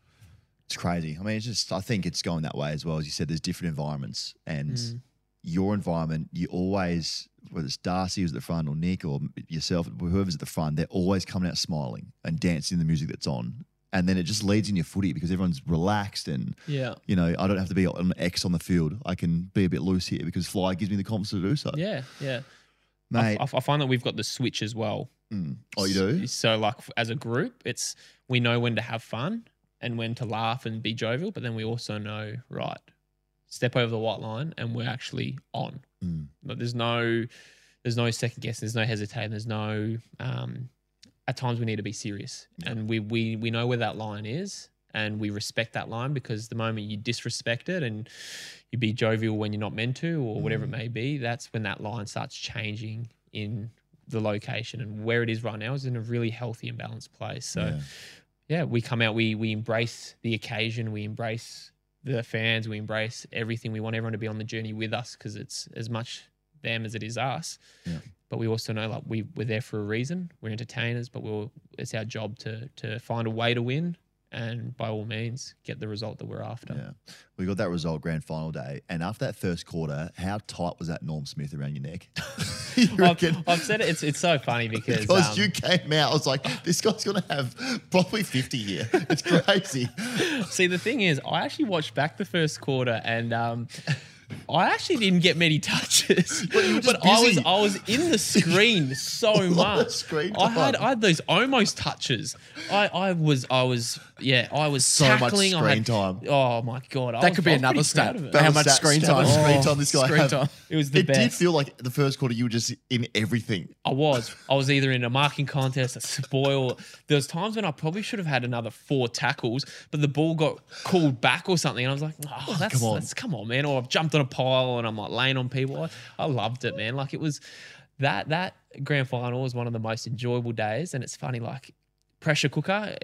It's crazy. I mean, it's just, I think it's going that way as well. As you said, there's different environments, and Mm. your environment, you always, whether it's Darcy who's at the front or Nick or yourself, whoever's at the front, they're always coming out smiling and dancing the music that's on. and then it just leads in your footy because everyone's relaxed and Yeah. you know I don't have to be on X on the field. I can be a bit loose here because Fly gives me the confidence to do so. Yeah, yeah. Mate. I, I find that we've got the switch as well. Mm. Oh, you do? So like as a group, it's we know when to have fun and when to laugh and be jovial, but then we also know, right, step over the white line and we're actually on. Mm. But there's no there's no second guess, there's no hesitating, there's no um at times we need to be serious. Yeah. And we we we know where that line is and we respect that line because the moment you disrespect it and you be jovial when you're not meant to or whatever Mm. it may be, that's when that line starts changing in the location, and where it is right now is in a really healthy and balanced place. So Yeah. yeah, we come out, we we embrace the occasion, we embrace the fans, we embrace everything. We want everyone to be on the journey with us because it's as much them as it is us. Yeah. But we also know like we we're there for a reason. We're entertainers, but we'll it's our job to to find a way to win and by all means get the result that we're after. Yeah. We got that result grand final day. And after that first quarter, how tight was that Norm Smith around your neck? You reckon? I've, I've said it. It's it's so funny because Because um, you came out, I was like, this guy's going to have probably fifty here. It's crazy. see the thing is, I actually watched back the first quarter and um, I actually didn't get many touches, But you were just but I was busy. I was in the screen so lot of much. screen I had time. I had those almost touches. I, I was I was yeah I was So much tackling. I screen had- time. Oh my god, I That was- could be I was another pretty stat. proud of it. How That was much that- screen how much time? screen Oh, time this guy screen had. time. It was the It best. did feel like the first quarter you were just in everything. I was. I was either in a marking contest, a spoil. There was times when I probably should have had another four tackles, but the ball got called back or something, and I was like, "Oh, that's come on. that's come on, man!" Or I've jumped on a pile and I'm like laying on people. I, I loved it, man. Like it was that that grand final was one of the most enjoyable days, and it's funny, like pressure cooker.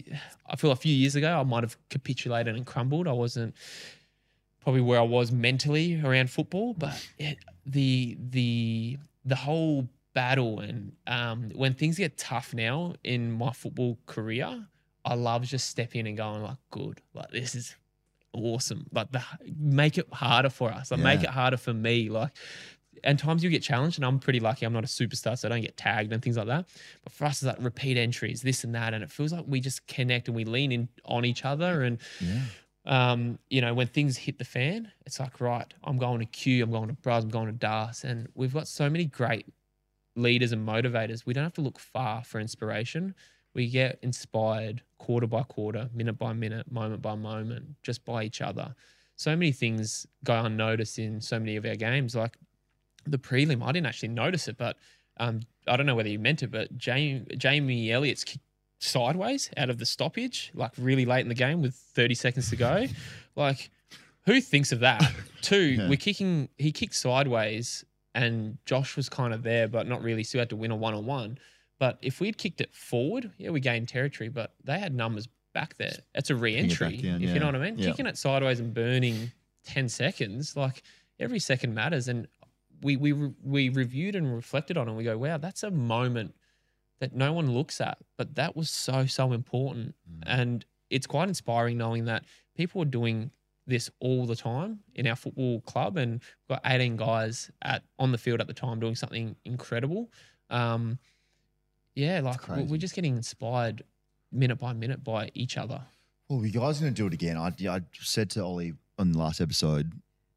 I feel a few years ago I might have capitulated and crumbled. I wasn't probably where I was mentally around football, but it, the the the whole battle and um, when things get tough now in my football career, I love just stepping in and going like, good, like this is awesome. Like the, make it harder for us. Like make Yeah. it harder for me. Like, and times you get challenged, and I'm pretty lucky. I'm not a superstar, so I don't get tagged and things like that. But for us, it's like repeat entries, this and that, and it feels like we just connect and we lean in on each other. And Yeah. um, you know, when things hit the fan, it's like, right, I'm going to Q, I'm going to Braz, I'm going to Das. And we've got so many great leaders and motivators. We don't have to look far for inspiration. We get inspired quarter by quarter, minute by minute, moment by moment, just by each other. So many things go unnoticed in so many of our games. Like the prelim, I didn't actually notice it, but um, I don't know whether you meant it, but Jamie, Jamie Elliott's kick sideways out of the stoppage, like really late in the game with thirty seconds to go. Like, who thinks of that? Two, Yeah. we're kicking, he kicked sideways and Josh was kind of there, but not really. So we had to win a one on one. But if we'd kicked it forward, yeah, we gained territory, but they had numbers back there. It's a re entry, down, if yeah. you know what I mean. Yeah. Kicking it sideways and burning ten seconds, like every second matters. And we, we, re- we reviewed and reflected on it and we go, wow, that's a moment that no one looks at, but that was so, so important. Mm. And it's quite inspiring knowing that people are doing this all the time in our football club, and we've got eighteen guys at on the field at the time doing something incredible. Um, yeah, like we're, crazy. we're just getting inspired minute by minute by each other. Well, you guys are going to do it again. I, I said to Ollie on the last episode,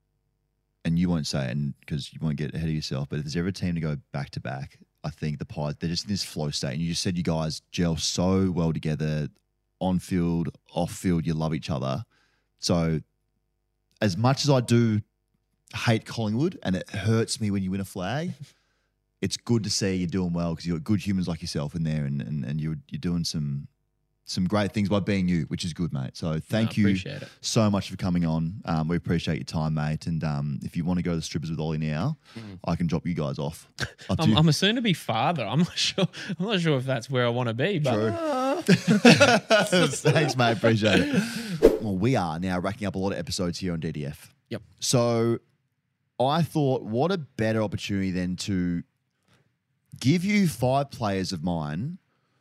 and you won't say it because you won't get ahead of yourself, but if there's ever a team to go back to back, I think the Pies, they're just in this flow state. And you just said you guys gel so well together, on field, off field, you love each other. So as much as I do hate Collingwood and it hurts me when you win a flag, it's good to see you're doing well because you've got good humans like yourself in there, and, and, and you're, you're doing some some great things by being you, which is good, mate. So thank I you appreciate it. so much for coming on. Um, we appreciate your time, mate. And um, if you want to go to the strippers with Ollie now, I can drop you guys off. Up to I'm, you. I'm a soon to be father. I'm not sure. I'm not sure if that's where I want to be, but True. Thanks, mate. Appreciate it. Well, we are now racking up a lot of episodes here on D D F. Yep. So I thought, what a better opportunity than to give you five players of mine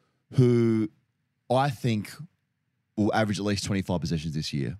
who I think will average at least twenty-five possessions this year.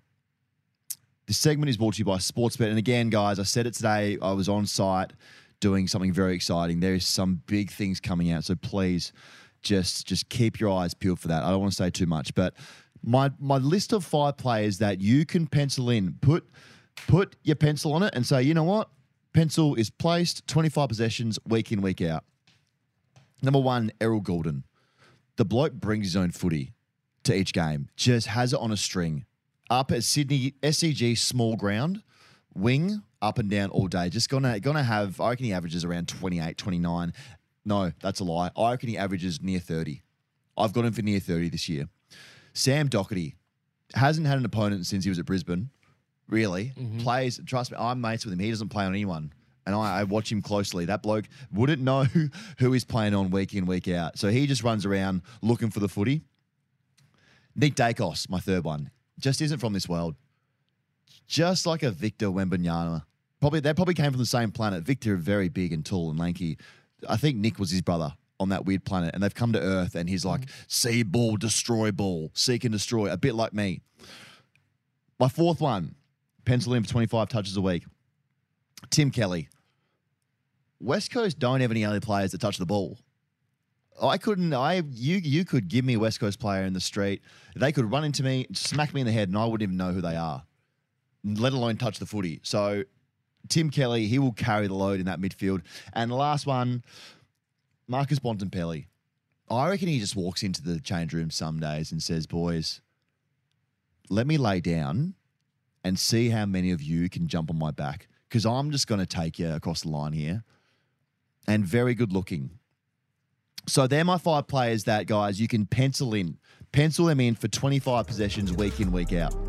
This segment is brought to you by Sportsbet. And again, guys, I said it today. I was on site doing something very exciting. There is some big things coming out. So please just, just keep your eyes peeled for that. I don't want to say too much, but My my list of five players that you can pencil in. Put put your pencil on it and say, you know what? Pencil is placed. twenty-five possessions, week in, week out. Number one, Errol Goulden. The bloke brings his own footy to each game. Just has it on a string. Up at Sydney S C G small ground, wing up and down all day. Just gonna gonna have. I reckon he averages around twenty-eight, twenty-nine. No, that's a lie. I reckon he averages near thirty. I've got him for near thirty this year. Sam Doherty hasn't had an opponent since he was at Brisbane. Really mm-hmm. plays. Trust me, I'm mates with him. He doesn't play on anyone. And I, I watch him closely. That bloke wouldn't know who, who he's playing on week in, week out. So he just runs around looking for the footy. Nick Dacos, my third one, just isn't from this world. Just like a Victor Wembanyama. Probably They probably came from the same planet. Victor, very big and tall and lanky. I think Nick was his brother on that weird planet. And they've come to Earth and he's like, see ball, destroy ball, seek and destroy. A bit like me. My fourth one, pencil in for twenty-five touches a week. Tim Kelly. West Coast don't have any other players that touch the ball. I couldn't, I you you could give me a West Coast player in the street. They could run into me, smack me in the head, and I wouldn't even know who they are, let alone touch the footy. So Tim Kelly, he will carry the load in that midfield. And the last one, Marcus Bontempelli. I reckon he just walks into the change room some days and says, boys, let me lay down and see how many of you can jump on my back, because I'm just going to take you across the line here. And very good looking. So they're my five players that, guys, you can pencil in. Pencil them in for twenty-five possessions week in, week out.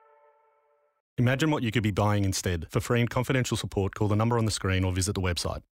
Imagine what you could be buying instead. For free and confidential support, call the number on the screen or visit the website.